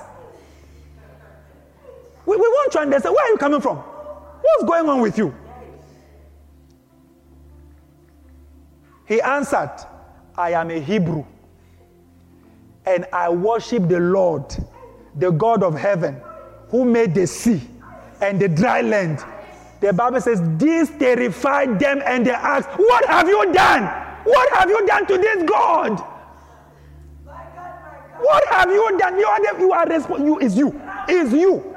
We, we want to understand, where are you coming from? What's going on with you? He answered, I am a Hebrew, and I worship the Lord, the God of heaven, who made the sea and the dry land. The Bible says, this terrified them, and they asked, what have you done? What have you done to this God? What have you done? You are, the, you are responsible. You is you. Is you.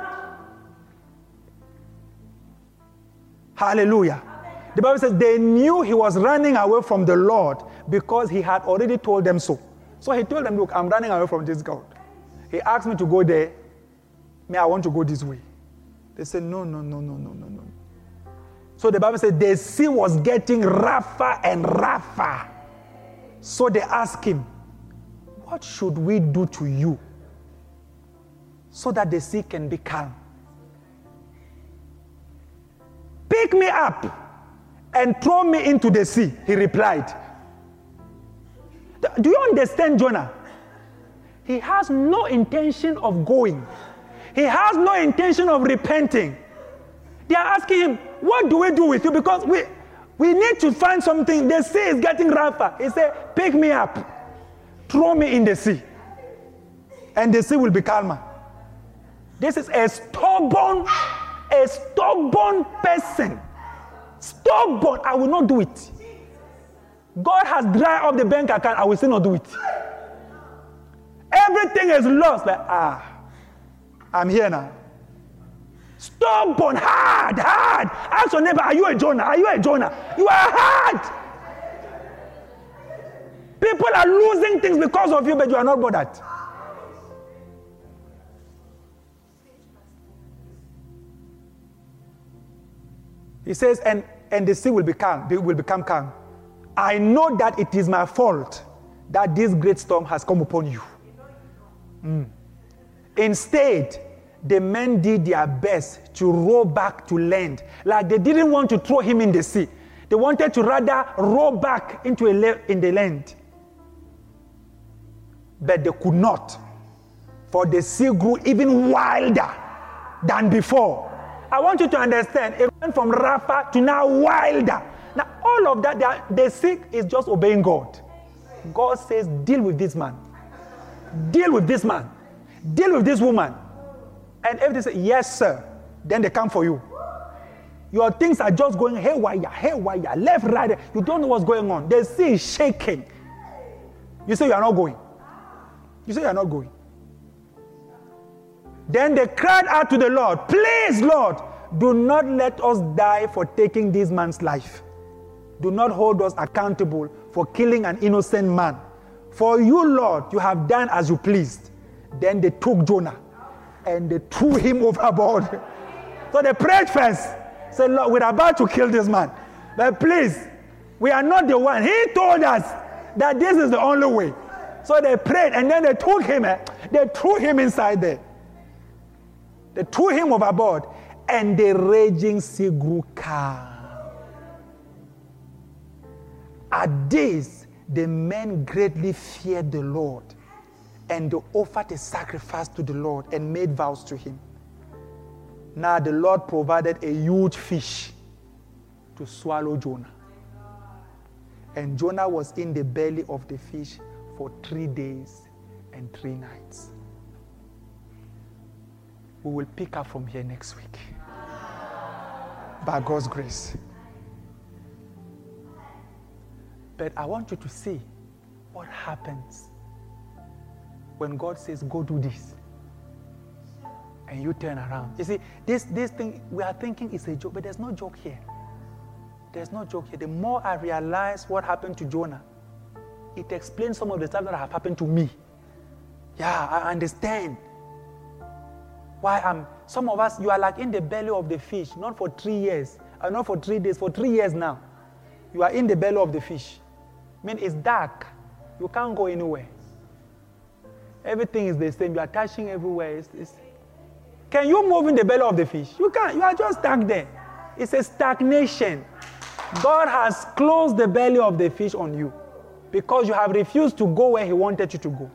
Hallelujah. The Bible says they knew he was running away from the Lord because he had already told them so. So he told them, look, I'm running away from this God. He asked me to go there. Me, I want to go this way. They said, no, no, no, no, no, no, no. So the Bible said the sea was getting rougher and rougher. So they asked him, what should we do to you so that the sea can be calm? Pick me up and throw me into the sea, he replied. Do you understand Jonah? He has no intention of going. He has no intention of repenting. They are asking him, what do we do with you? Because we, we need to find something. The sea is getting rougher. He said, pick me up. Throw me in the sea. And the sea will be calmer. This is a stubborn, a stubborn person. Stubborn. I will not do it. God has dried up the bank account. I will still not do it. Everything is lost. Like, ah, I'm here now. Stubborn, hard, hard. Ask your neighbor, are you a Jonah? Are you a Jonah? You are hard. People are losing things because of you, but you are not bothered. He says, and, and the sea will be calm, will become calm. I know that it is my fault that this great storm has come upon you. Mm. Instead, the men did their best to row back to land. Like they didn't want to throw him in the sea. They wanted to rather row back into a la- in the land. But they could not. For the sea grew even wilder than before. I want you to understand, it went from rougher to now wilder. Now, all of that, are, the sea is just obeying God. God says, deal with this man. Deal with this man. Deal with this woman. And everything says, yes, sir. Then they come for you. Your things are just going haywire, haywire, left, right. You don't know what's going on. The sea is shaking. You say you are not going. You say you are not going. Then they cried out to the Lord, please, Lord, do not let us die for taking this man's life. Do not hold us accountable for killing an innocent man. For you, Lord, you have done as you pleased. Then they took Jonah and they threw him overboard. So they prayed first. Said, Lord, we're about to kill this man. But please, we are not the one. He told us that this is the only way. So they prayed and then they took him. They threw him inside there. They threw him overboard and the raging sea grew calm. At this, the men greatly feared the Lord, and they offered a sacrifice to the Lord and made vows to him. Now the Lord provided a huge fish to swallow Jonah. And Jonah was in the belly of the fish for three days and three nights. We will pick up from here next week. By God's grace. But I want you to see what happens when God says, go do this. And you turn around. You see, this, this thing, we are thinking it's a joke, but there's no joke here. There's no joke here. The more I realize what happened to Jonah, it explains some of the stuff that have happened to me. Yeah, I understand. Why I'm, some of us, you are like in the belly of the fish, not for three years, or not for three days, for three years now. You are in the belly of the fish. I mean, it's dark. You can't go anywhere. Everything is the same. You are touching everywhere. It's, it's... Can you move in the belly of the fish? You can't. You are just stuck there. It's a stagnation. God has closed the belly of the fish on you because you have refused to go where he wanted you to go.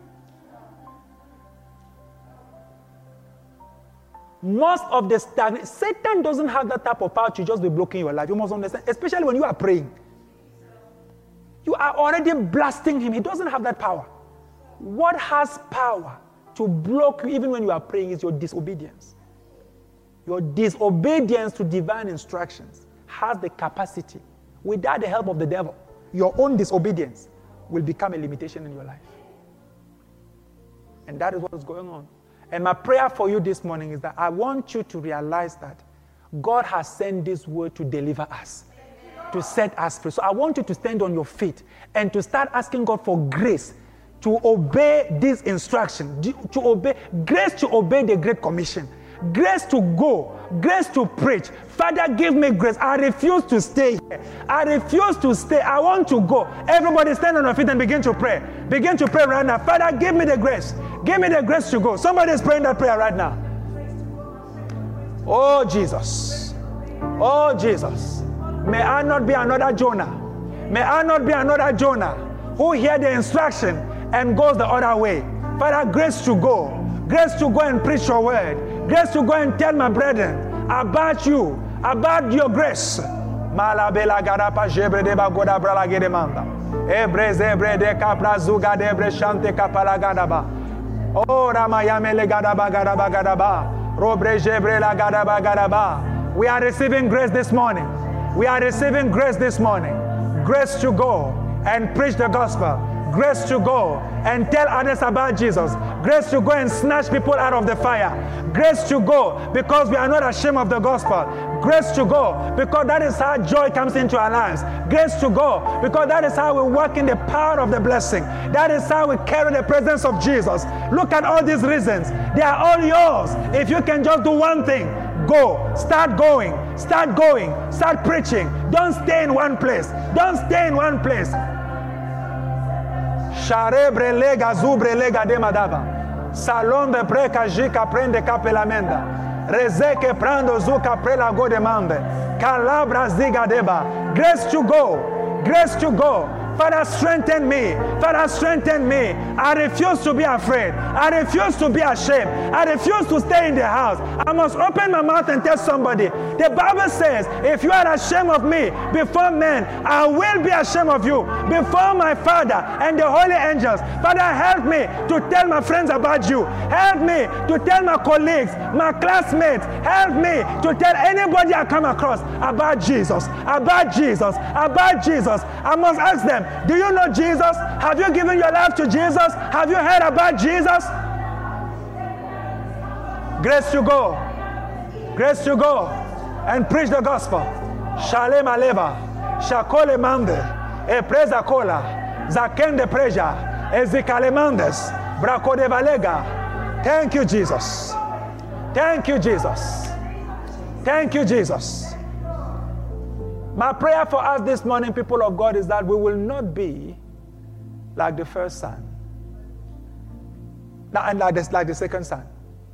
Most of the stagnation, Satan doesn't have that type of power to just be blocking your life. You must understand, especially when you are praying. You are already blasting him. He doesn't have that power. What has power to block you even when you are praying is your disobedience. Your disobedience to divine instructions has the capacity, without the help of the devil, your own disobedience will become a limitation in your life. And that is what is going on. And my prayer for you this morning is that I want you to realize that God has sent this word to deliver us, to set us free. So I want you to stand on your feet and to start asking God for grace to obey this instruction, to obey, grace to obey the Great Commission, grace to go, grace to preach. Father, give me grace. I refuse to stay here. I refuse to stay. I want to go. Everybody stand on your feet and begin to pray. Begin to pray right now. Father, give me the grace. Give me the grace to go. Somebody is praying that prayer right now. Oh, Jesus. Oh, Jesus. May I not be another Jonah. May I not be another Jonah who hear the instruction and goes the other way. Father, grace to go. Grace to go and preach your word. Grace to go and tell my brethren about you, about your grace. Malabela garapa jebre de bagoda brala gedemanda. Ebre zebre de kapra zuga debre shante kapala gadaba. Oh ramayamele gadaba gadaba gadaba. Robre jebre la gadaba gadaba. We are receiving grace this morning. We are receiving grace this morning. Grace to go and preach the gospel. Grace to go and tell others about Jesus. Grace to go and snatch people out of the fire. Grace to go because we are not ashamed of the gospel. Grace to go because that is how joy comes into our lives. Grace to go because that is how we walk in the power of the blessing. That is how we carry the presence of Jesus. Look at all these reasons. They are all yours. If you can just do one thing, go. Start going. Start going. Start preaching. Don't stay in one place. Don't stay in one place. Sharebre lega zubre lega de madava. Salon de preca jica prende capelamenda. Rezeke prando zuka prela go demande. Calabra ziga deba. Grace to go. Grace to go. Father, strengthen me. Father, strengthen me. I refuse to be afraid. I refuse to be ashamed. I refuse to stay in the house. I must open my mouth and tell somebody. The Bible says, if you are ashamed of me before men, I will be ashamed of you before my Father and the holy angels. Father, help me to tell my friends about you. Help me to tell my colleagues, my classmates. Help me to tell anybody I come across about Jesus, about Jesus, about Jesus. I must ask them, do you know Jesus? Have you given your life to Jesus? Have you heard about Jesus? Grace to go. Grace to go and preach the gospel. Shalem aleva. Shakole mande. E preza kola. Zakende preja. Ezikale mandes. Brako de valega. Thank you, Jesus. Thank you, Jesus. Thank you, Jesus. My prayer for us this morning, people of God, is that we will not be like the first son. And like the, like the second son.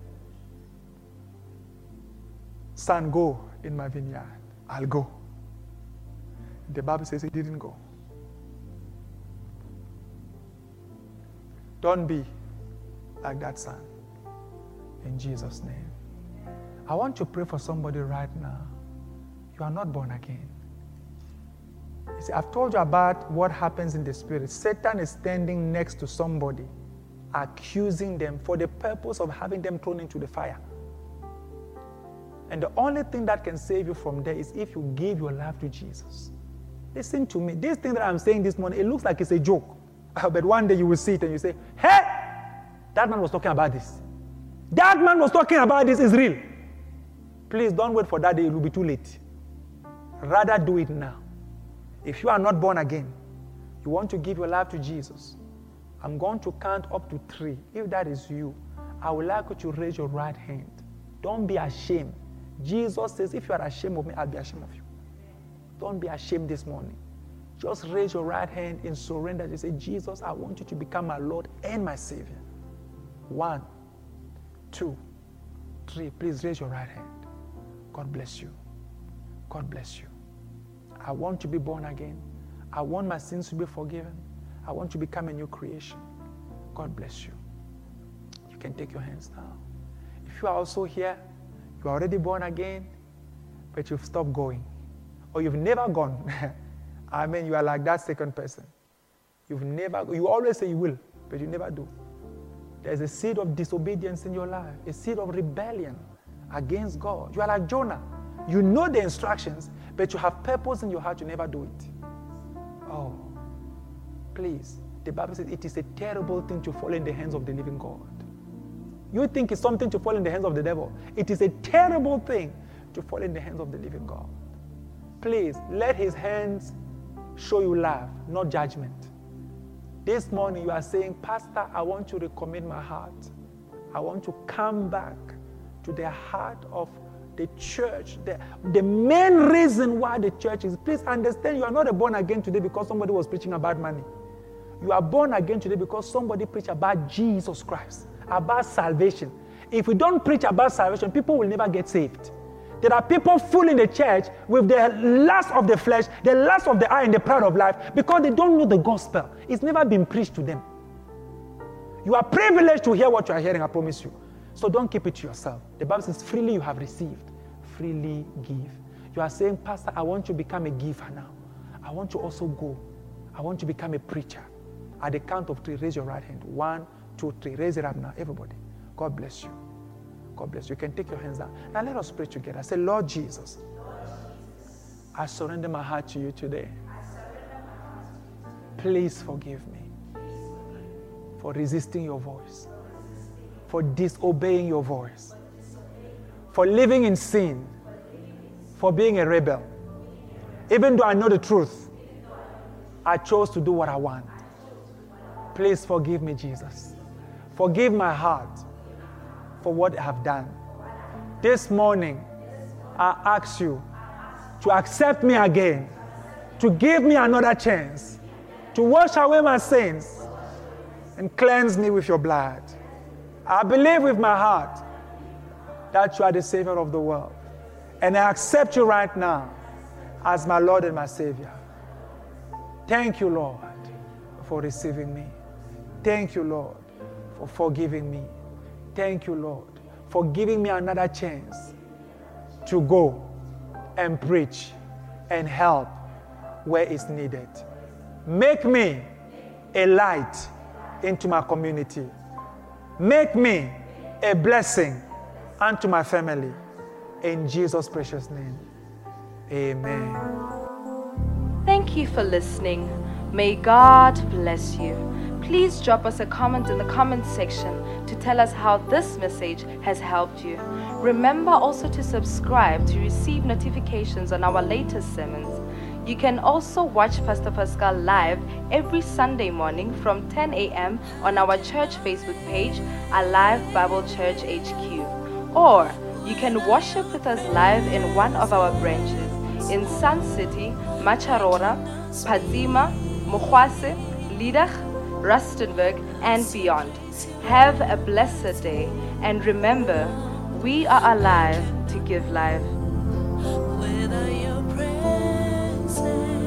Son, go in my vineyard. I'll go. The Bible says he didn't go. Don't be like that son. In Jesus' name. I want to pray for somebody right now. You are not born again. You see, I've told you about what happens in the spirit. Satan is standing next to somebody, accusing them for the purpose of having them thrown into the fire. And the only thing that can save you from there is if you give your life to Jesus. Listen to me. This thing that I'm saying this morning, it looks like it's a joke. But one day you will see it and you say, hey, that man was talking about this. That man was talking about this is real. Please don't wait for that day. It will be too late. Rather do it now. If you are not born again, you want to give your life to Jesus, I'm going to count up to three. If that is you, I would like you to raise your right hand. Don't be ashamed. Jesus says, if you are ashamed of me, I'll be ashamed of you. Don't be ashamed this morning. Just raise your right hand in surrender. You say, Jesus, I want you to become my Lord and my Savior. One, two, three. Please raise your right hand. God bless you. God bless you. I want to be born again. I want my sins to be forgiven. I want to become a new creation. God bless you. You can take your hands now. If you are also here, you are already born again, but you've stopped going. Or you've never gone. I mean, you are like that second person. You've never, you always say you will, but you never do. There's a seed of disobedience in your life, a seed of rebellion against God. You are like Jonah. You know the instructions, but you have purpose in your heart, you never do it. Oh, please. The Bible says it is a terrible thing to fall in the hands of the living God. You think it's something to fall in the hands of the devil. It is a terrible thing to fall in the hands of the living God. Please, let his hands show you love, not judgment. This morning you are saying, Pastor, I want to recommit my heart. I want to come back to the heart of the church. The, the main reason why the church is, please understand, you are not born again today because somebody was preaching about money. You are born again today because somebody preached about Jesus Christ, about salvation. If we don't preach about salvation, people will never get saved. There are people full in the church with the lust of the flesh, the lust of the eye, and the pride of life because they don't know the gospel. It's never been preached to them. You are privileged to hear what you are hearing, I promise you. So don't keep it to yourself. The Bible says, freely you have received, freely give. You are saying, Pastor, I want to become a giver now. I want to also go. I want to become a preacher. At the count of three, raise your right hand. One, two, three. Raise it up now, everybody. God bless you. God bless you. You can take your hands down. Now let us pray together. Say, Lord Jesus, I surrender my heart to you today. Please forgive me for resisting your voice, for disobeying your voice, for living in sin, for being a rebel. Even though I know the truth, I chose to do what I want. Please forgive me, Jesus. Forgive my heart for what I have done. This morning, I ask you to accept me again, to give me another chance, to wash away my sins and cleanse me with your blood. I believe with my heart that you are the Savior of the world. And I accept you right now as my Lord and my Savior. Thank you, Lord, for receiving me. Thank you, Lord, for forgiving me. Thank you, Lord, for giving me another chance to go and preach and help where it's needed. Make me a light into my community. Make me a blessing unto my family. In Jesus' precious name, amen. Thank you for listening. May God bless you. Please drop us a comment in the comment section to tell us how this message has helped you. Remember also to subscribe to receive notifications on our latest sermons. You can also watch Pastor Pascal live every Sunday morning from ten a.m. on our church Facebook page, Alive Bible Church H Q. Or you can worship with us live in one of our branches in Sun City, Macharora, Padzima, Mokwase, Lidach, Rustenburg, and beyond. Have a blessed day, and remember, we are alive to give life. Without your presence.